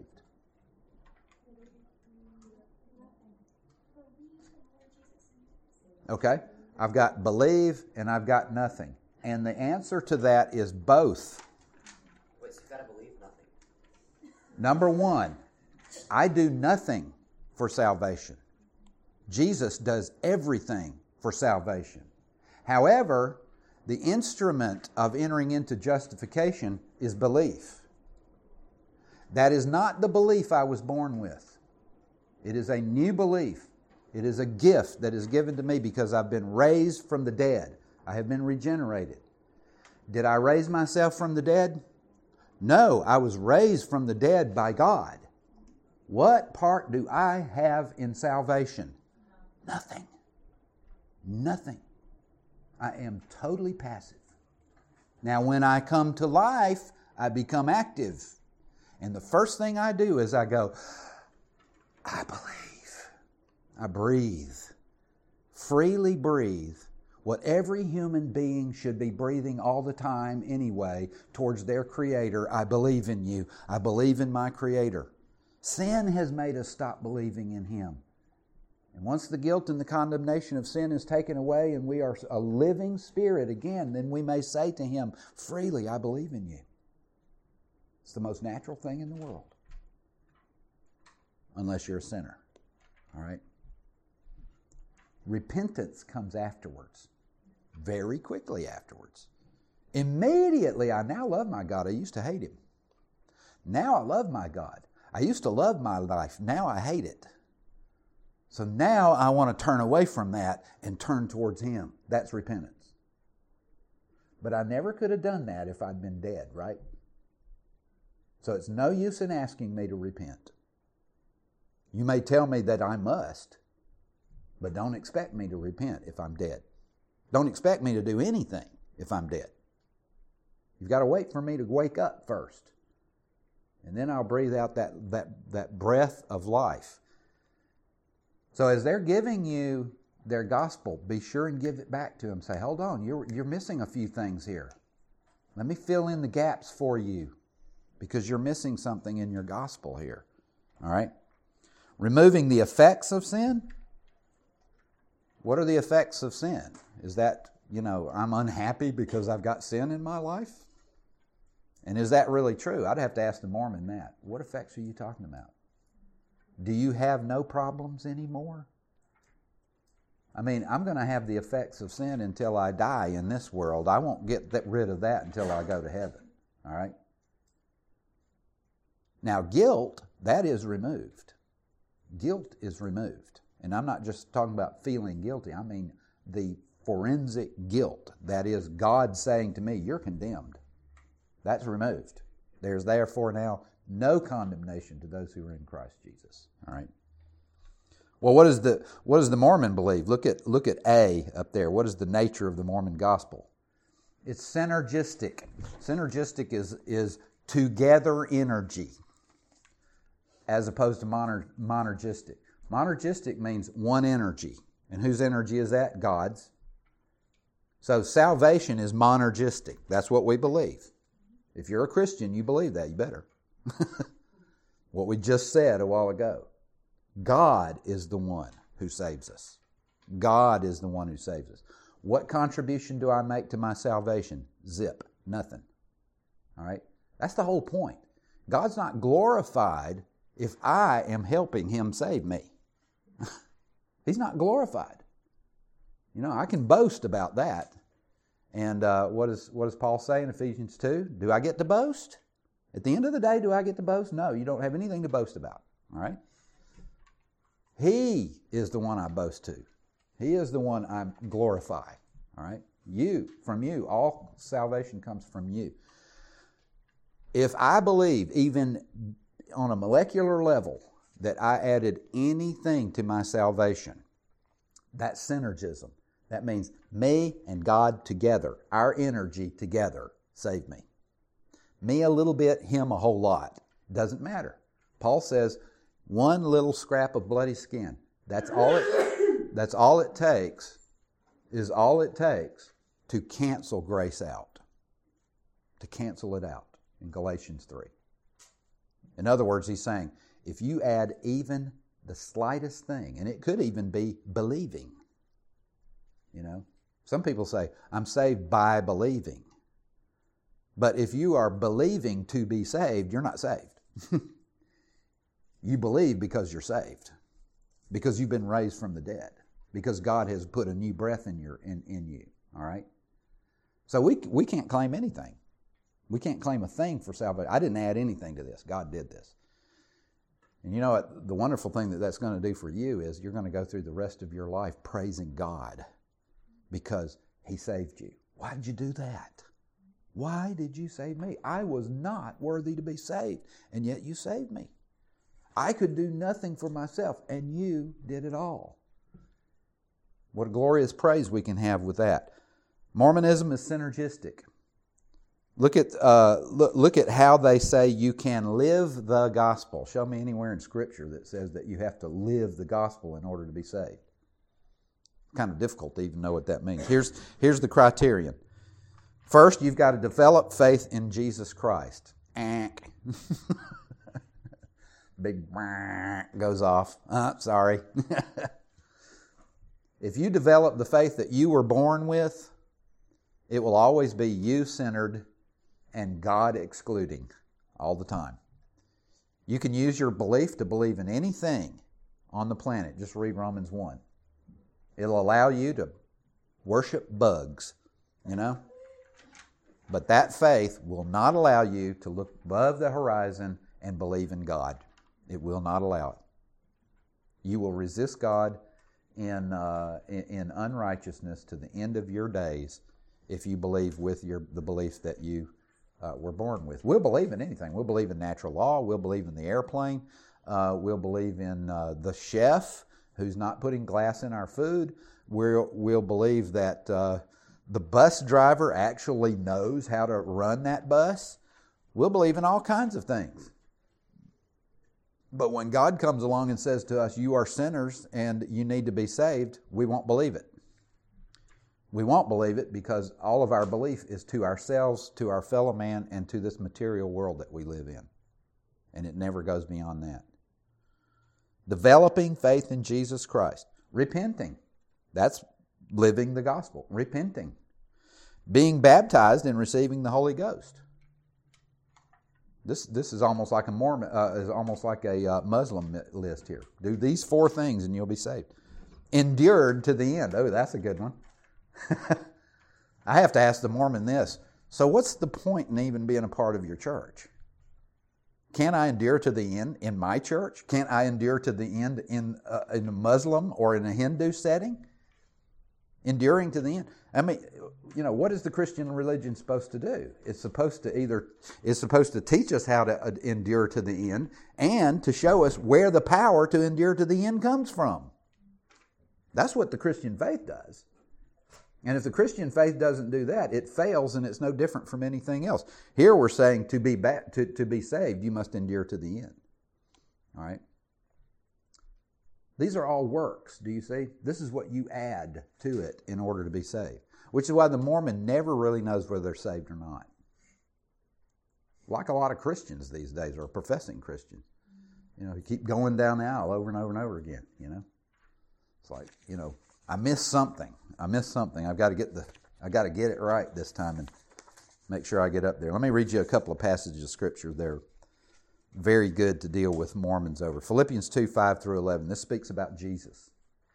Okay, I've got believe and I've got nothing. And the answer to that is both. Wait, so you've got to believe nothing? Number one, I do nothing for salvation. Jesus does everything for salvation. However, the instrument of entering into justification is belief. That is not the belief I was born with. It is a new belief. It is a gift that is given to me because I've been raised from the dead. I have been regenerated. Did I raise myself from the dead? No, I was raised from the dead by God. What part do I have in salvation? Nothing. Nothing. I am totally passive. Now, when I come to life, I become active. And the first thing I do is I go, I believe. I breathe. Freely breathe what every human being should be breathing all the time anyway towards their Creator. I believe in you. I believe in my Creator. Sin has made us stop believing in Him. And once the guilt and the condemnation of sin is taken away and we are a living spirit again, then we may say to Him, freely, I believe in you. It's the most natural thing in the world. Unless you're a sinner. All right? Repentance comes afterwards. Very quickly afterwards. Immediately, I now love my God. I used to hate Him. Now I love my God. I used to love my life. Now I hate it. So now I want to turn away from that and turn towards Him. That's repentance. But I never could have done that if I'd been dead, right? So it's no use in asking me to repent. You may tell me that I must, but don't expect me to repent if I'm dead. Don't expect me to do anything if I'm dead. You've got to wait for me to wake up first. And then I'll breathe out that breath of life. So as they're giving you their gospel, be sure and give it back to them. Say, hold on, you're missing a few things here. Let me fill in the gaps for you because you're missing something in your gospel here. All right? Removing the effects of sin. What are the effects of sin? Is that, I'm unhappy because I've got sin in my life? And is that really true? I'd have to ask the Mormon that. What effects are you talking about? Do you have no problems anymore? I mean, I'm going to have the effects of sin until I die in this world. I won't get rid of that until I go to heaven. All right? Now, guilt, that is removed. Guilt is removed. And I'm not just talking about feeling guilty. I mean the forensic guilt. That is God saying to me, you're condemned. That's removed. There's therefore now no condemnation to those who are in Christ Jesus. All right. Well, what does the Mormon believe? Look at A up there. What is the nature of the Mormon gospel? It's synergistic. Synergistic is together energy, as opposed to monergistic. Monergistic means one energy. And whose energy is that? God's. So salvation is monergistic. That's what we believe. If you're a Christian, you believe that. You better. What we just said a while ago. God is the one who saves us. God is the one who saves us. What contribution do I make to my salvation? Zip. Nothing. All right? That's the whole point. God's not glorified if I am helping Him save me. He's not glorified. I can boast about that. And what does Paul say in Ephesians 2? Do I get to boast? At the end of the day, do I get to boast? No, you don't have anything to boast about. All right? He is the one I boast to. He is the one I glorify. All right? From you, all salvation comes from you. If I believe, even on a molecular level, that I added anything to my salvation, that's synergism. That means me and God together, our energy together, saved me. Me a little bit, Him a whole lot. Doesn't matter. Paul says, one little scrap of bloody skin. That's all it takes to cancel grace out. To cancel it out in Galatians 3. In other words, he's saying, if you add even the slightest thing, and it could even be believing. Some people say, I'm saved by believing. But if you are believing to be saved, you're not saved. You believe because you're saved. Because you've been raised from the dead. Because God has put a new breath in you. All right? So we can't claim anything. We can't claim a thing for salvation. I didn't add anything to this. God did this. And you know what? The wonderful thing that's going to do for you is you're going to go through the rest of your life praising God because He saved you. Why did you do that? Why did you save me? I was not worthy to be saved, and yet you saved me. I could do nothing for myself, and you did it all. What a glorious praise we can have with that. Mormonism is synergistic. Look at how they say you can live the gospel. Show me anywhere in Scripture that says that you have to live the gospel in order to be saved. Kind of difficult to even know what that means. Here's the criterion. First, you've got to develop faith in Jesus Christ. Big goes off. Sorry. If you develop the faith that you were born with, it will always be you-centered and God-excluding all the time. You can use your belief to believe in anything on the planet. Just read Romans 1. It'll allow you to worship bugs, But that faith will not allow you to look above the horizon and believe in God. It will not allow it. You will resist God in unrighteousness to the end of your days if you believe with the belief that you were born with. We'll believe in anything. We'll believe in natural law. We'll believe in the airplane. We'll believe in the chef who's not putting glass in our food. We'll believe that the bus driver actually knows how to run that bus. We'll believe in all kinds of things. But when God comes along and says to us, you are sinners and you need to be saved, we won't believe it. We won't believe it because all of our belief is to ourselves, to our fellow man, and to this material world that we live in. And it never goes beyond that. Developing faith in Jesus Christ. Repenting. That's living the gospel. Repenting. Being baptized and receiving the Holy Ghost. This is almost like a Mormon, is almost like a Muslim list here. Do these 4 things and you'll be saved. Endured to the end. Oh, that's a good one. I have to ask the Mormon this. So what's the point in even being a part of your church? Can't I endure to the end in my church? Can't I endure to the end in a Muslim or in a Hindu setting? Enduring to the end. I mean, what is the Christian religion supposed to do? It's supposed to teach us how to endure to the end and to show us where the power to endure to the end comes from. That's what the Christian faith does. And if the Christian faith doesn't do that, it fails and it's no different from anything else. Here we're saying to be saved, you must endure to the end. All right? These are all works, do you see? This is what you add to it in order to be saved. Which is why the Mormon never really knows whether they're saved or not. Like a lot of Christians these days, or professing Christians. You keep going down the aisle over and over and over again, It's like, I missed something. I've got to get it right this time and make sure I get up there. Let me read you a couple of passages of Scripture. They're very good to deal with Mormons over. Philippians 2, 5 through 11. This speaks about Jesus.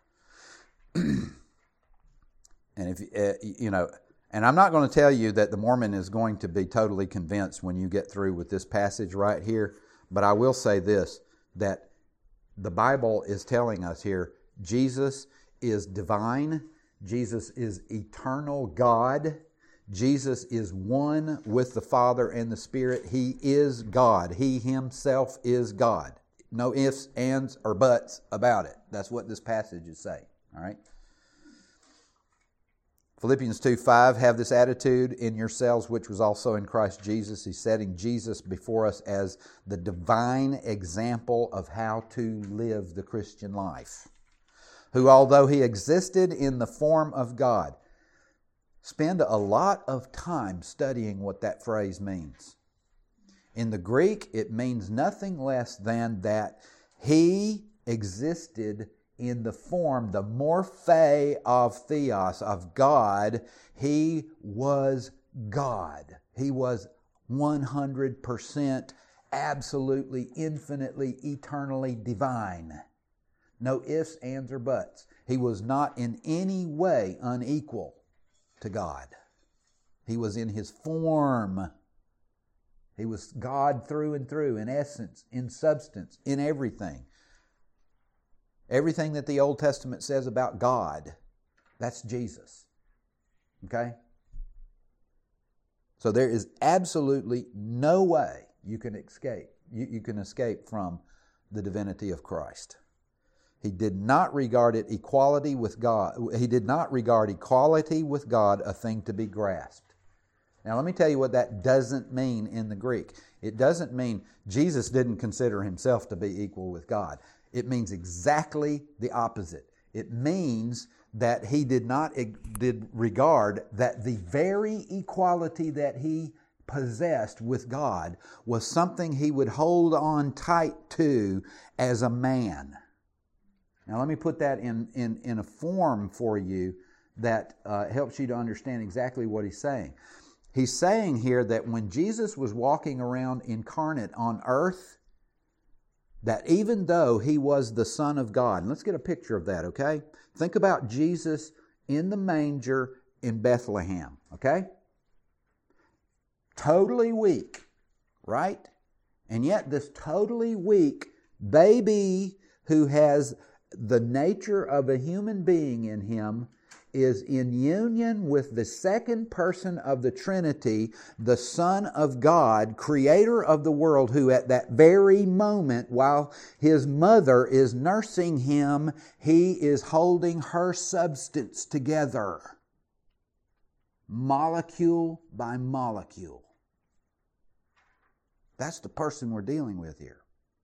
And if and I'm not going to tell you that the Mormon is going to be totally convinced when you get through with this passage right here, but I will say this, that the Bible is telling us here, Jesus is divine, Jesus is eternal God, Jesus is one with the Father and the Spirit. He is God. He Himself is God. No ifs, ands, or buts about it. That's what this passage is saying. All right? Philippians 2:5, have this attitude in yourselves which was also in Christ Jesus. He's setting Jesus before us as the divine example of how to live the Christian life. Who, although He existed in the form of God, spend a lot of time studying what that phrase means. In the Greek, it means nothing less than that He existed in the form, the morphe of theos, of God. He was God. He was 100% absolutely, infinitely, eternally divine. No ifs, ands, or buts. He was not in any way unequal to God. He was in His form. He was God through and through, in essence, in substance, in everything. Everything that the Old Testament says about God, that's Jesus. Okay? So there is absolutely no way you can escape. You can escape from the divinity of Christ. He did not regard equality with God a thing to be grasped. Now let me tell you what that doesn't mean in the Greek. It doesn't mean Jesus didn't consider himself to be equal with God. It means exactly the opposite. It means that he did regard that the very equality that he possessed with God was something he would hold on tight to as a man. Now let me put that in a form for you that helps you to understand exactly what he's saying. He's saying here that when Jesus was walking around incarnate on earth, that even though he was the Son of God, and let's get a picture of that, okay? Think about Jesus in the manger in Bethlehem, okay? Totally weak, right? And yet this totally weak baby who has the nature of a human being in him is in union with the second person of the Trinity, the Son of God, creator of the world, who at that very moment, while his mother is nursing him, he is holding her substance together, molecule by molecule. That's the person we're dealing with here.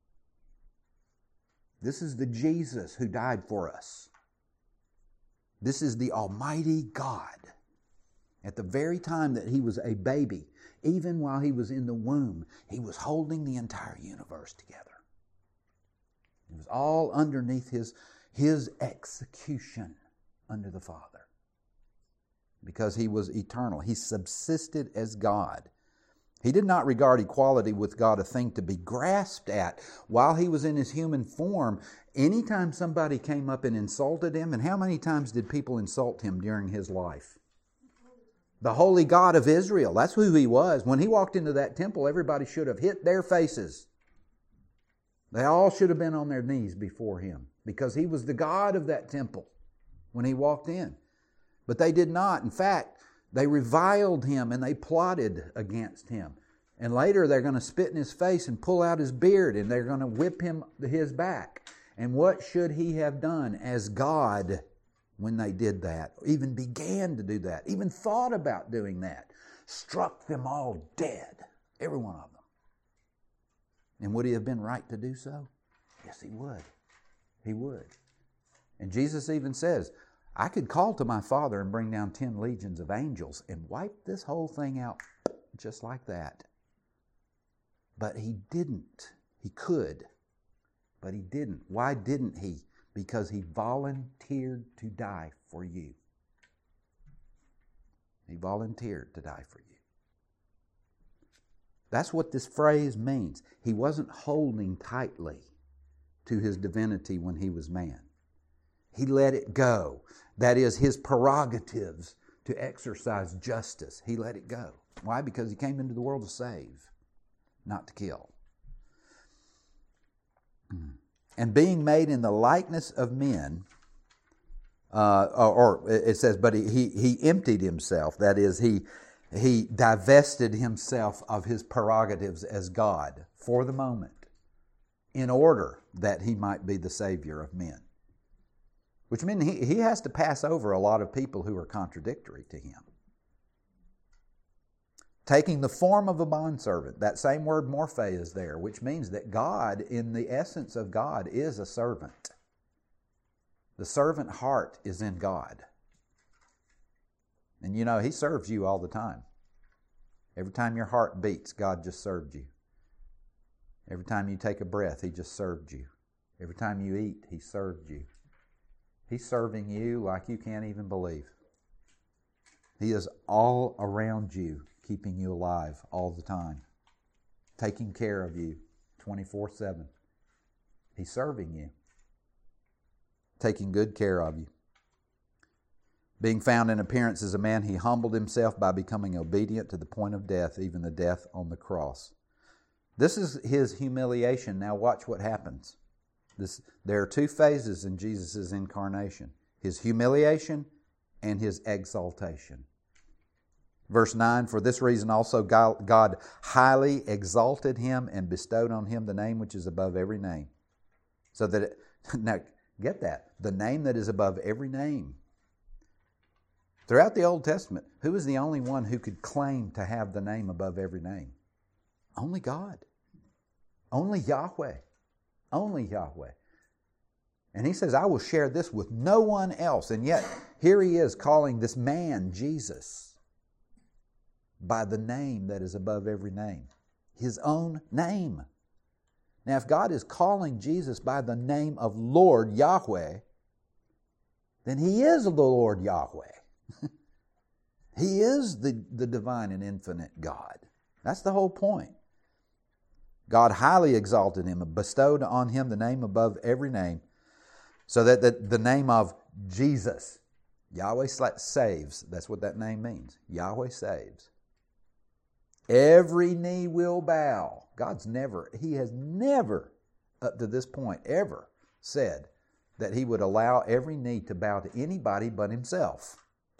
This is the Jesus who died for us. This is the Almighty God. At the very time that he was a baby, even while he was in the womb, he was holding the entire universe together. It was all underneath his execution under the Father. Because he was eternal. He subsisted as God. He did not regard equality with God a thing to be grasped at. While he was in his human form, anytime somebody came up and insulted him, and how many times did people insult him during his life? The Holy God of Israel. That's who he was. When he walked into that temple, everybody should have hit their faces. They all should have been on their knees before him, because he was the God of that temple when he walked in. But they did not. In fact, they reviled him and they plotted against him. And later they're going to spit in his face and pull out his beard, and they're going to whip him his back. And what should he have done as God when they did that? Even began to do that. Even thought about doing that. Struck them all dead. Every one of them. And would he have been right to do so? Yes, he would. He would. And Jesus even says, I could call to my Father and bring down 10 legions of angels and wipe this whole thing out just like that. But he didn't. He could, but he didn't. Why didn't he? Because he volunteered to die for you. He volunteered to die for you. That's what this phrase means. He wasn't holding tightly to his divinity when he was man. He let it go. That is, his prerogatives to exercise justice. He let it go. Why? Because he came into the world to save, not to kill. And being made in the likeness of men, or it says, but he emptied himself. That is, he divested himself of his prerogatives as God for the moment, in order that he might be the Savior of men. Which means he has to pass over a lot of people who are contradictory to him. Taking the form of a bondservant, that same word morphe is there, which means that God, in the essence of God, is a servant. The servant heart is in God. And you know, he serves you all the time. Every time your heart beats, God just served you. Every time you take a breath, he just served you. Every time you eat, he served you. He's serving you like you can't even believe. He is all around you, keeping you alive all the time, taking care of you 24/7. He's serving you, taking good care of you. Being found in appearance as a man, he humbled himself by becoming obedient to the point of death, even the death on the cross. This is his humiliation. Now watch what happens. There are two phases in Jesus' incarnation. His humiliation and his exaltation. Verse 9, for this reason also God highly exalted him and bestowed on him the name which is above every name. So that, now get that, the name that is above every name. Throughout the Old Testament, who was the only one who could claim to have the name above every name? Only God. Only Yahweh. Only Yahweh. And he says, I will share this with no one else. And yet, here he is calling this man, Jesus, by the name that is above every name. His own name. Now, if God is calling Jesus by the name of Lord Yahweh, then He is the Lord Yahweh. He is the divine and infinite God. That's the whole point. God highly exalted Him and bestowed on Him the name above every name, so that the name of Jesus, Yahweh saves, that's what that name means. Yahweh saves. Every knee will bow. He has never, up to this point, ever said that He would allow every knee to bow to anybody but Himself.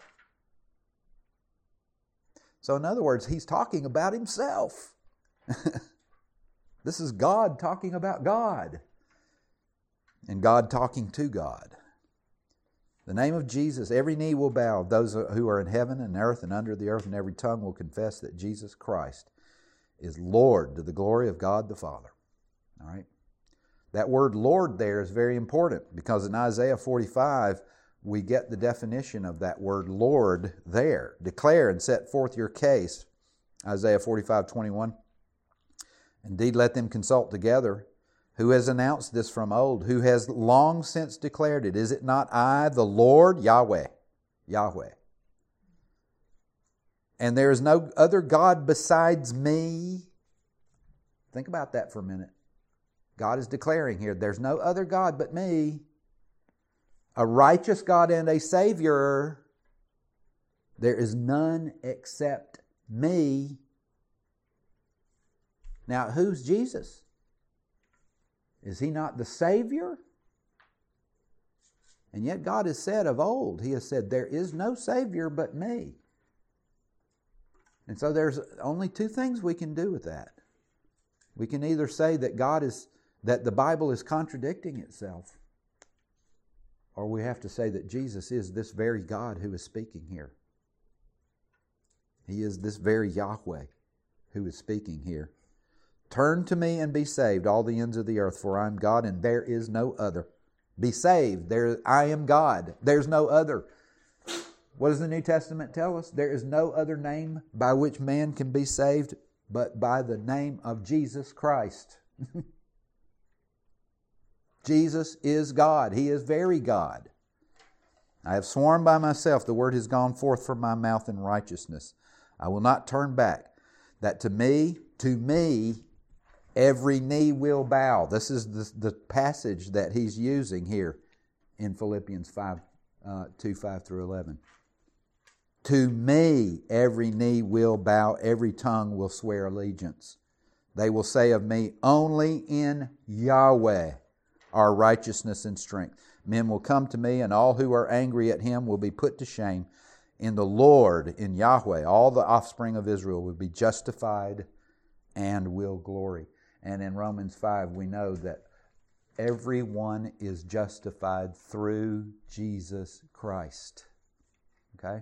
So in other words, He's talking about Himself. This is God talking about God. And God talking to God. The name of Jesus, every knee will bow, those who are in heaven and earth and under the earth, and every tongue will confess that Jesus Christ is Lord, to the glory of God the Father. All right? That word Lord there is very important, because in Isaiah 45, we get the definition of that word Lord there. Declare and set forth your case, Isaiah 45:21. Indeed, let them consult together. Who has announced this from old? Who has long since declared it? Is it not I, the Lord, Yahweh? Yahweh. And there is no other God besides me. Think about that for a minute. God is declaring here, there's no other God but me. A righteous God and a Savior. There is none except me. Now, who's Jesus? Is He not the Savior? And yet God has said of old, He has said, there is no Savior but me. And so there's only two things we can do with that. We can either say that that the Bible is contradicting itself, or we have to say that Jesus is this very God who is speaking here. He is this very Yahweh who is speaking here. Turn to me and be saved, all the ends of the earth, for I am God and there is no other. Be saved. I am God. There's no other. What does the New Testament tell us? There is no other name by which man can be saved but by the name of Jesus Christ. Jesus is God. He is very God. I have sworn by myself, the word has gone forth from my mouth in righteousness. I will not turn back. That to me, every knee will bow. This is the passage that he's using here in Philippians 2:5-11. To me, every knee will bow, every tongue will swear allegiance. They will say of me, only in Yahweh are righteousness and strength. Men will come to me, and all who are angry at Him will be put to shame. In the Lord, in Yahweh, all the offspring of Israel will be justified and will glory. And in Romans 5, we know that everyone is justified through Jesus Christ. Okay?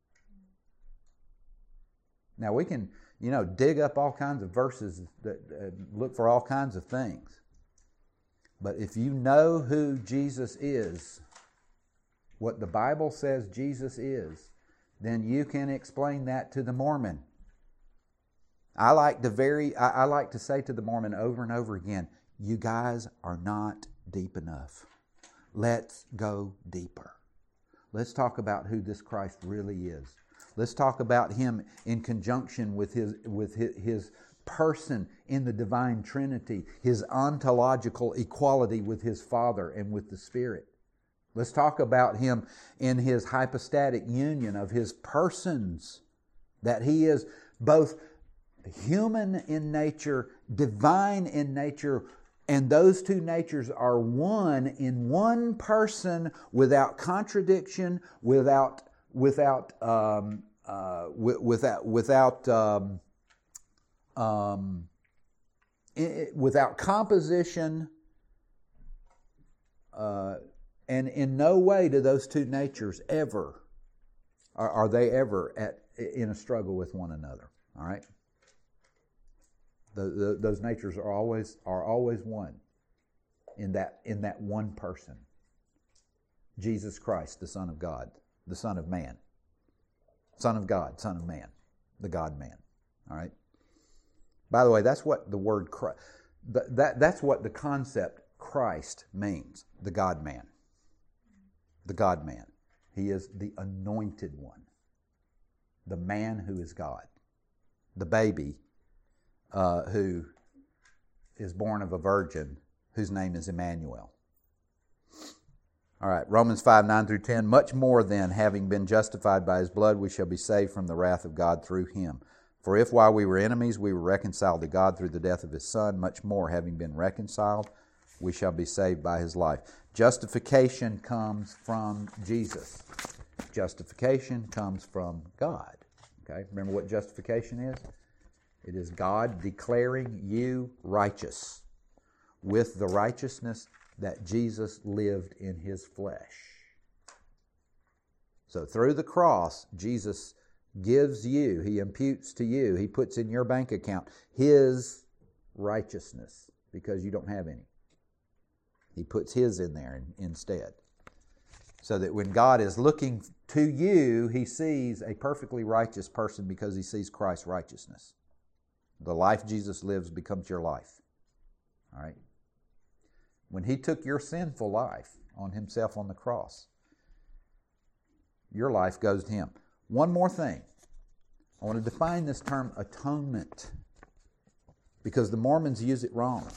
Now we can, dig up all kinds of verses that look for all kinds of things. But if you know who Jesus is, what the Bible says Jesus is, then you can explain that to the Mormon. I like to say to the Mormon over and over again, you guys are not deep enough. Let's go deeper. Let's talk about who this Christ really is. Let's talk about Him in conjunction with His person in the divine Trinity, His ontological equality with His Father and with the Spirit. Let's talk about Him in His hypostatic union of His persons, that He is both human in nature, divine in nature, and those two natures are one in one person, without contradiction, without composition, and in no way do those two natures ever Are they ever in a struggle with one another? All right. Those natures are always one in that one person. Jesus Christ, the Son of God, the Son of Man, Son of God, Son of Man, the God-Man. All right. By the way, that's what the word Christ, that's what the concept Christ means. The God-Man. The God-Man. He is the anointed one. The man who is God. The baby who is born of a virgin whose name is Emmanuel. All right, Romans 5, 9 through 10. Much more then, having been justified by his blood, we shall be saved from the wrath of God through him. For if while we were enemies, we were reconciled to God through the death of his Son, much more, having been reconciled, we shall be saved by his life. Justification comes from Jesus. Justification comes from God. Okay, remember what justification is? It is God declaring you righteous with the righteousness that Jesus lived in his flesh. So through the cross, Jesus gives you, he imputes to you, he puts in your bank account his righteousness because you don't have any. He puts his in there instead. So that when God is looking to you, he sees a perfectly righteous person because he sees Christ's righteousness. The life Jesus lives becomes your life. All right? When he took your sinful life on himself on the cross, your life goes to him. One more thing. I want to define this term atonement because the Mormons use it wrong.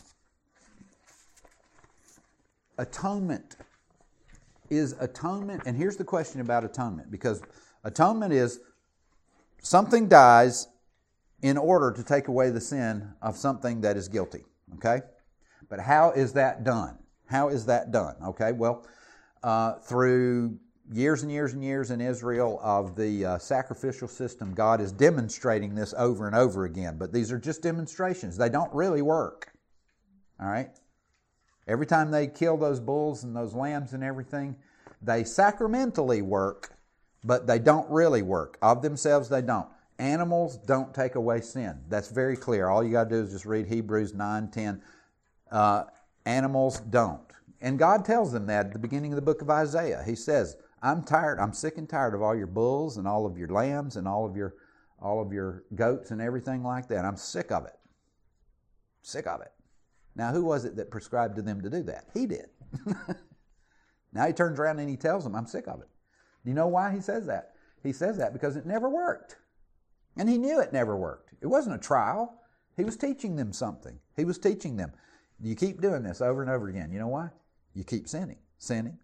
Atonement is atonement, and here's the question about atonement, because atonement is something dies in order to take away the sin of something that is guilty, okay? But how is that done? How is that done? Okay, well, through years and years and years in Israel of the sacrificial system, God is demonstrating this over and over again. But these are just demonstrations. They don't really work. All right? Every time they kill those bulls and those lambs and everything, they sacramentally work, but they don't really work. Of themselves, they don't. Animals don't take away sin. That's very clear. All you got to do is just read Hebrews 9:10. Animals don't. And God tells them that at the beginning of the book of Isaiah. He says, I'm sick and tired of all your bulls and all of your lambs and all of your goats and everything like that. I'm sick of it. Sick of it. Now, who was it that prescribed to them to do that? He did. Now he turns around and he tells them, I'm sick of it. Do you know why he says that? He says that because it never worked. And he knew it never worked. It wasn't a trial. He was teaching them something. He was teaching them. You keep doing this over and over again. You know why? You keep sinning. Sinning.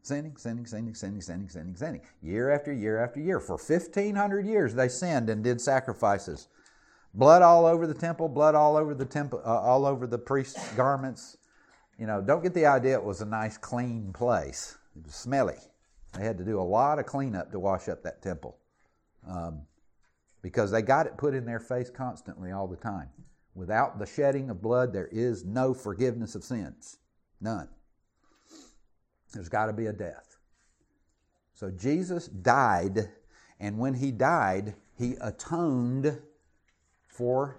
Year after year after year. For 1,500 years they sinned and did sacrifices. Blood all over the temple, blood all over the temple, all over the priest's garments. You know, don't get the idea it was a nice, clean place. It was smelly. They had to do a lot of cleanup to wash up that temple because they got it put in their face constantly all the time. Without the shedding of blood, there is no forgiveness of sins. None. There's got to be a death. So Jesus died, and when he died, he atoned for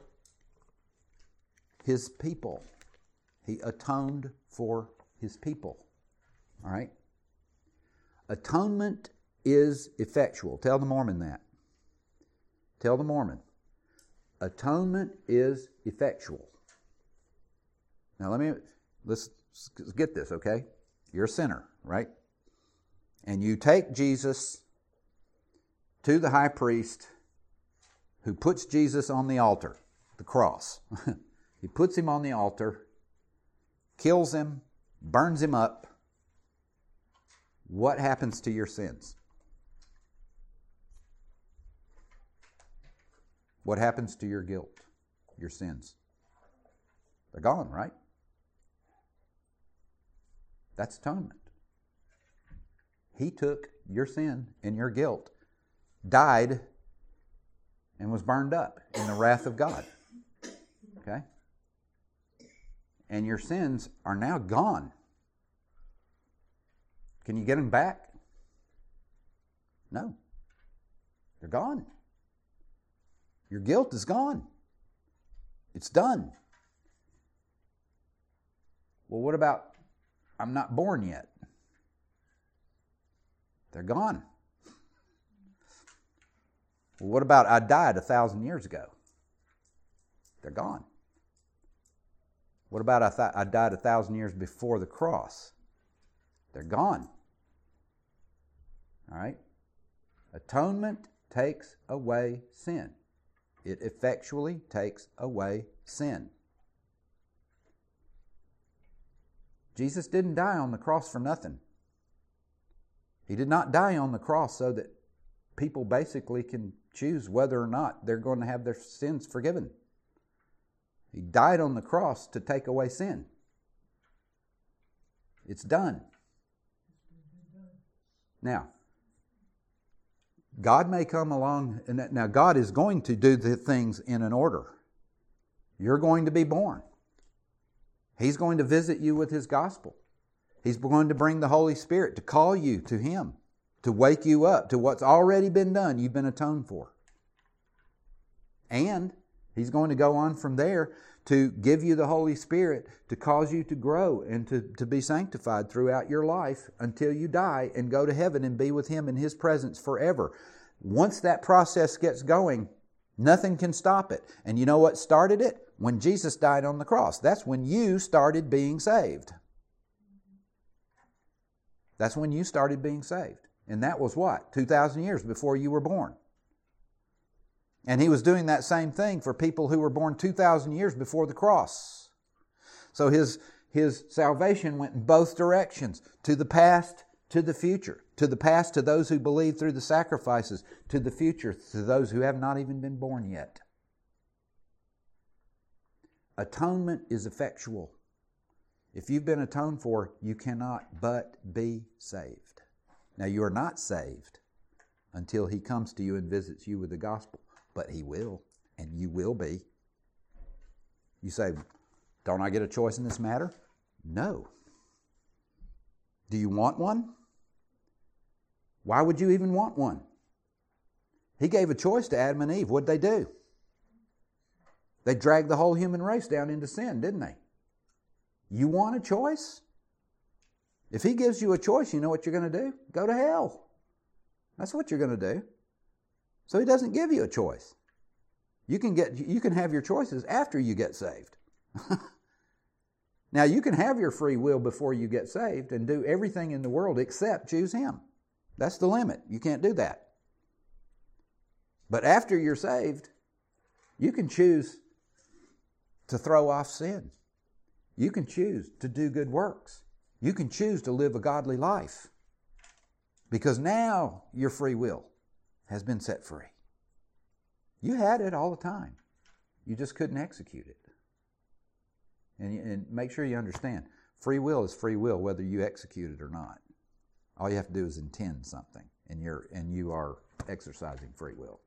his people. He atoned for his people. All right? Atonement is effectual. Tell the Mormon that. Tell the Mormon. Atonement is effectual. Now let's get this, okay? You're a sinner, right? And you take Jesus to the high priest who puts Jesus on the altar, the cross. He puts him on the altar, kills him, burns him up. What happens to your sins? What happens to your guilt, your sins? They're gone, right? That's atonement. He took your sin and your guilt, died, and was burned up in the wrath of God. Okay? And your sins are now gone. Can you get them back? No. They're gone. Your guilt is gone. It's done. Well, what about I'm not born yet? They're gone. Well, what about I died 1,000 years ago? They're gone. What about I died 1,000 years before the cross? They're gone. All right? Atonement takes away sin. It effectually takes away sin. Jesus didn't die on the cross for nothing. He did not die on the cross so that people basically can choose whether or not they're going to have their sins forgiven. He died on the cross to take away sin. It's done. Now, God may come along, and now God is going to do the things in an order. You're going to be born. He's going to visit you with His gospel. He's going to bring the Holy Spirit to call you to Him, to wake you up to what's already been done, you've been atoned for. And He's going to go on from there to give you the Holy Spirit to cause you to grow and to be sanctified throughout your life until you die and go to heaven and be with Him in His presence forever. Once that process gets going, nothing can stop it. And you know what started it? When Jesus died on the cross. That's when you started being saved. That's when you started being saved. And that was what? 2,000 years before you were born. And He was doing that same thing for people who were born 2,000 years before the cross. So His salvation went in both directions, to the past, to the future. To the past, to those who believe through the sacrifices. To the future, to those who have not even been born yet. Atonement is effectual. If you've been atoned for, you cannot but be saved. Now, you are not saved until He comes to you and visits you with the gospel. But He will, and you will be. You say, don't I get a choice in this matter? No. Do you want one? Why would you even want one? He gave a choice to Adam and Eve. What'd they do? They dragged the whole human race down into sin, didn't they? You want a choice? If He gives you a choice, you know what you're going to do? Go to hell. That's what you're going to do. So He doesn't give you a choice. You can have your choices after you get saved. Now, you can have your free will before you get saved and do everything in the world except choose Him. That's the limit. You can't do that. But after you're saved, you can choose to throw off sin. You can choose to do good works. You can choose to live a godly life. Because now your free will has been set free. You had it all the time. You just couldn't execute it. And make sure you understand, free will is free will whether you execute it or not. All you have to do is intend something, and you are exercising free will.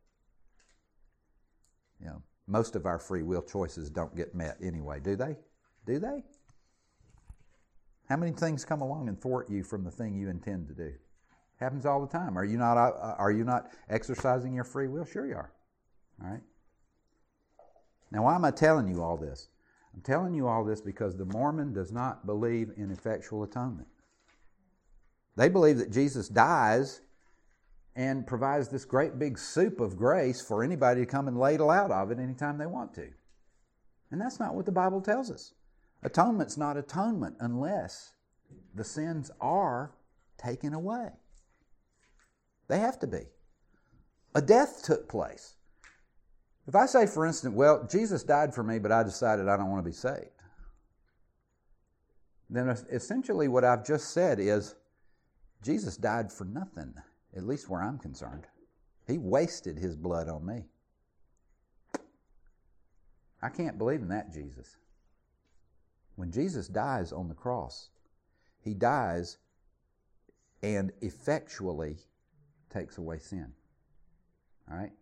You know, most of our free will choices don't get met anyway, do they? Do they? How many things come along and thwart you from the thing you intend to do? Happens all the time. Are you not exercising your free will? Sure you are. All right? Now, why am I telling you all this? I'm telling you all this because the Mormon does not believe in effectual atonement. They believe that Jesus dies and provides this great big soup of grace for anybody to come and ladle out of it anytime they want to. And that's not what the Bible tells us. Atonement's not atonement unless the sins are taken away. They have to be. A death took place. If I say, for instance, well, Jesus died for me, but I decided I don't want to be saved, then essentially what I've just said is Jesus died for nothing, at least where I'm concerned. He wasted His blood on me. I can't believe in that Jesus. When Jesus dies on the cross, He dies and effectually takes away sin. All right?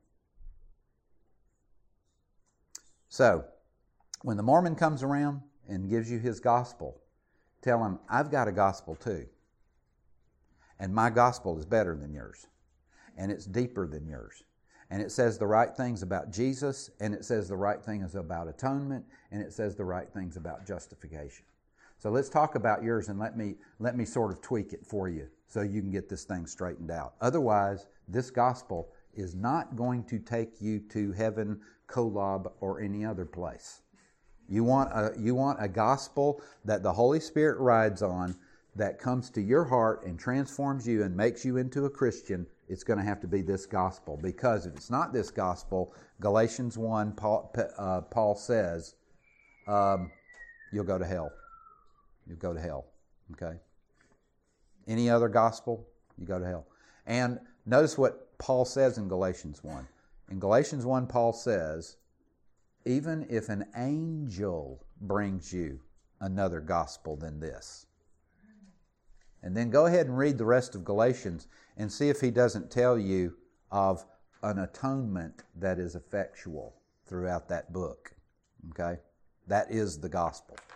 So, when the Mormon comes around and gives you his gospel, tell him, I've got a gospel too. And my gospel is better than yours. And it's deeper than yours. And it says the right things about Jesus, and it says the right things about atonement, and it says the right things about justification. So let's talk about yours, and let me sort of tweak it for you so you can get this thing straightened out. Otherwise, this gospel is not going to take you to heaven, Kolob, or any other place. You want a gospel that the Holy Spirit rides on, that comes to your heart and transforms you and makes you into a Christian. It's going to have to be this gospel, because if it's not this gospel, Galatians 1, Paul says, you'll go to hell. You'll go to hell. Okay? Any other gospel, you go to hell. And notice what Paul says in Galatians 1. In Galatians 1, Paul says, even if an angel brings you another gospel than this. And then go ahead and read the rest of Galatians and see if he doesn't tell you of an atonement that is effectual throughout that book. Okay? That is the gospel.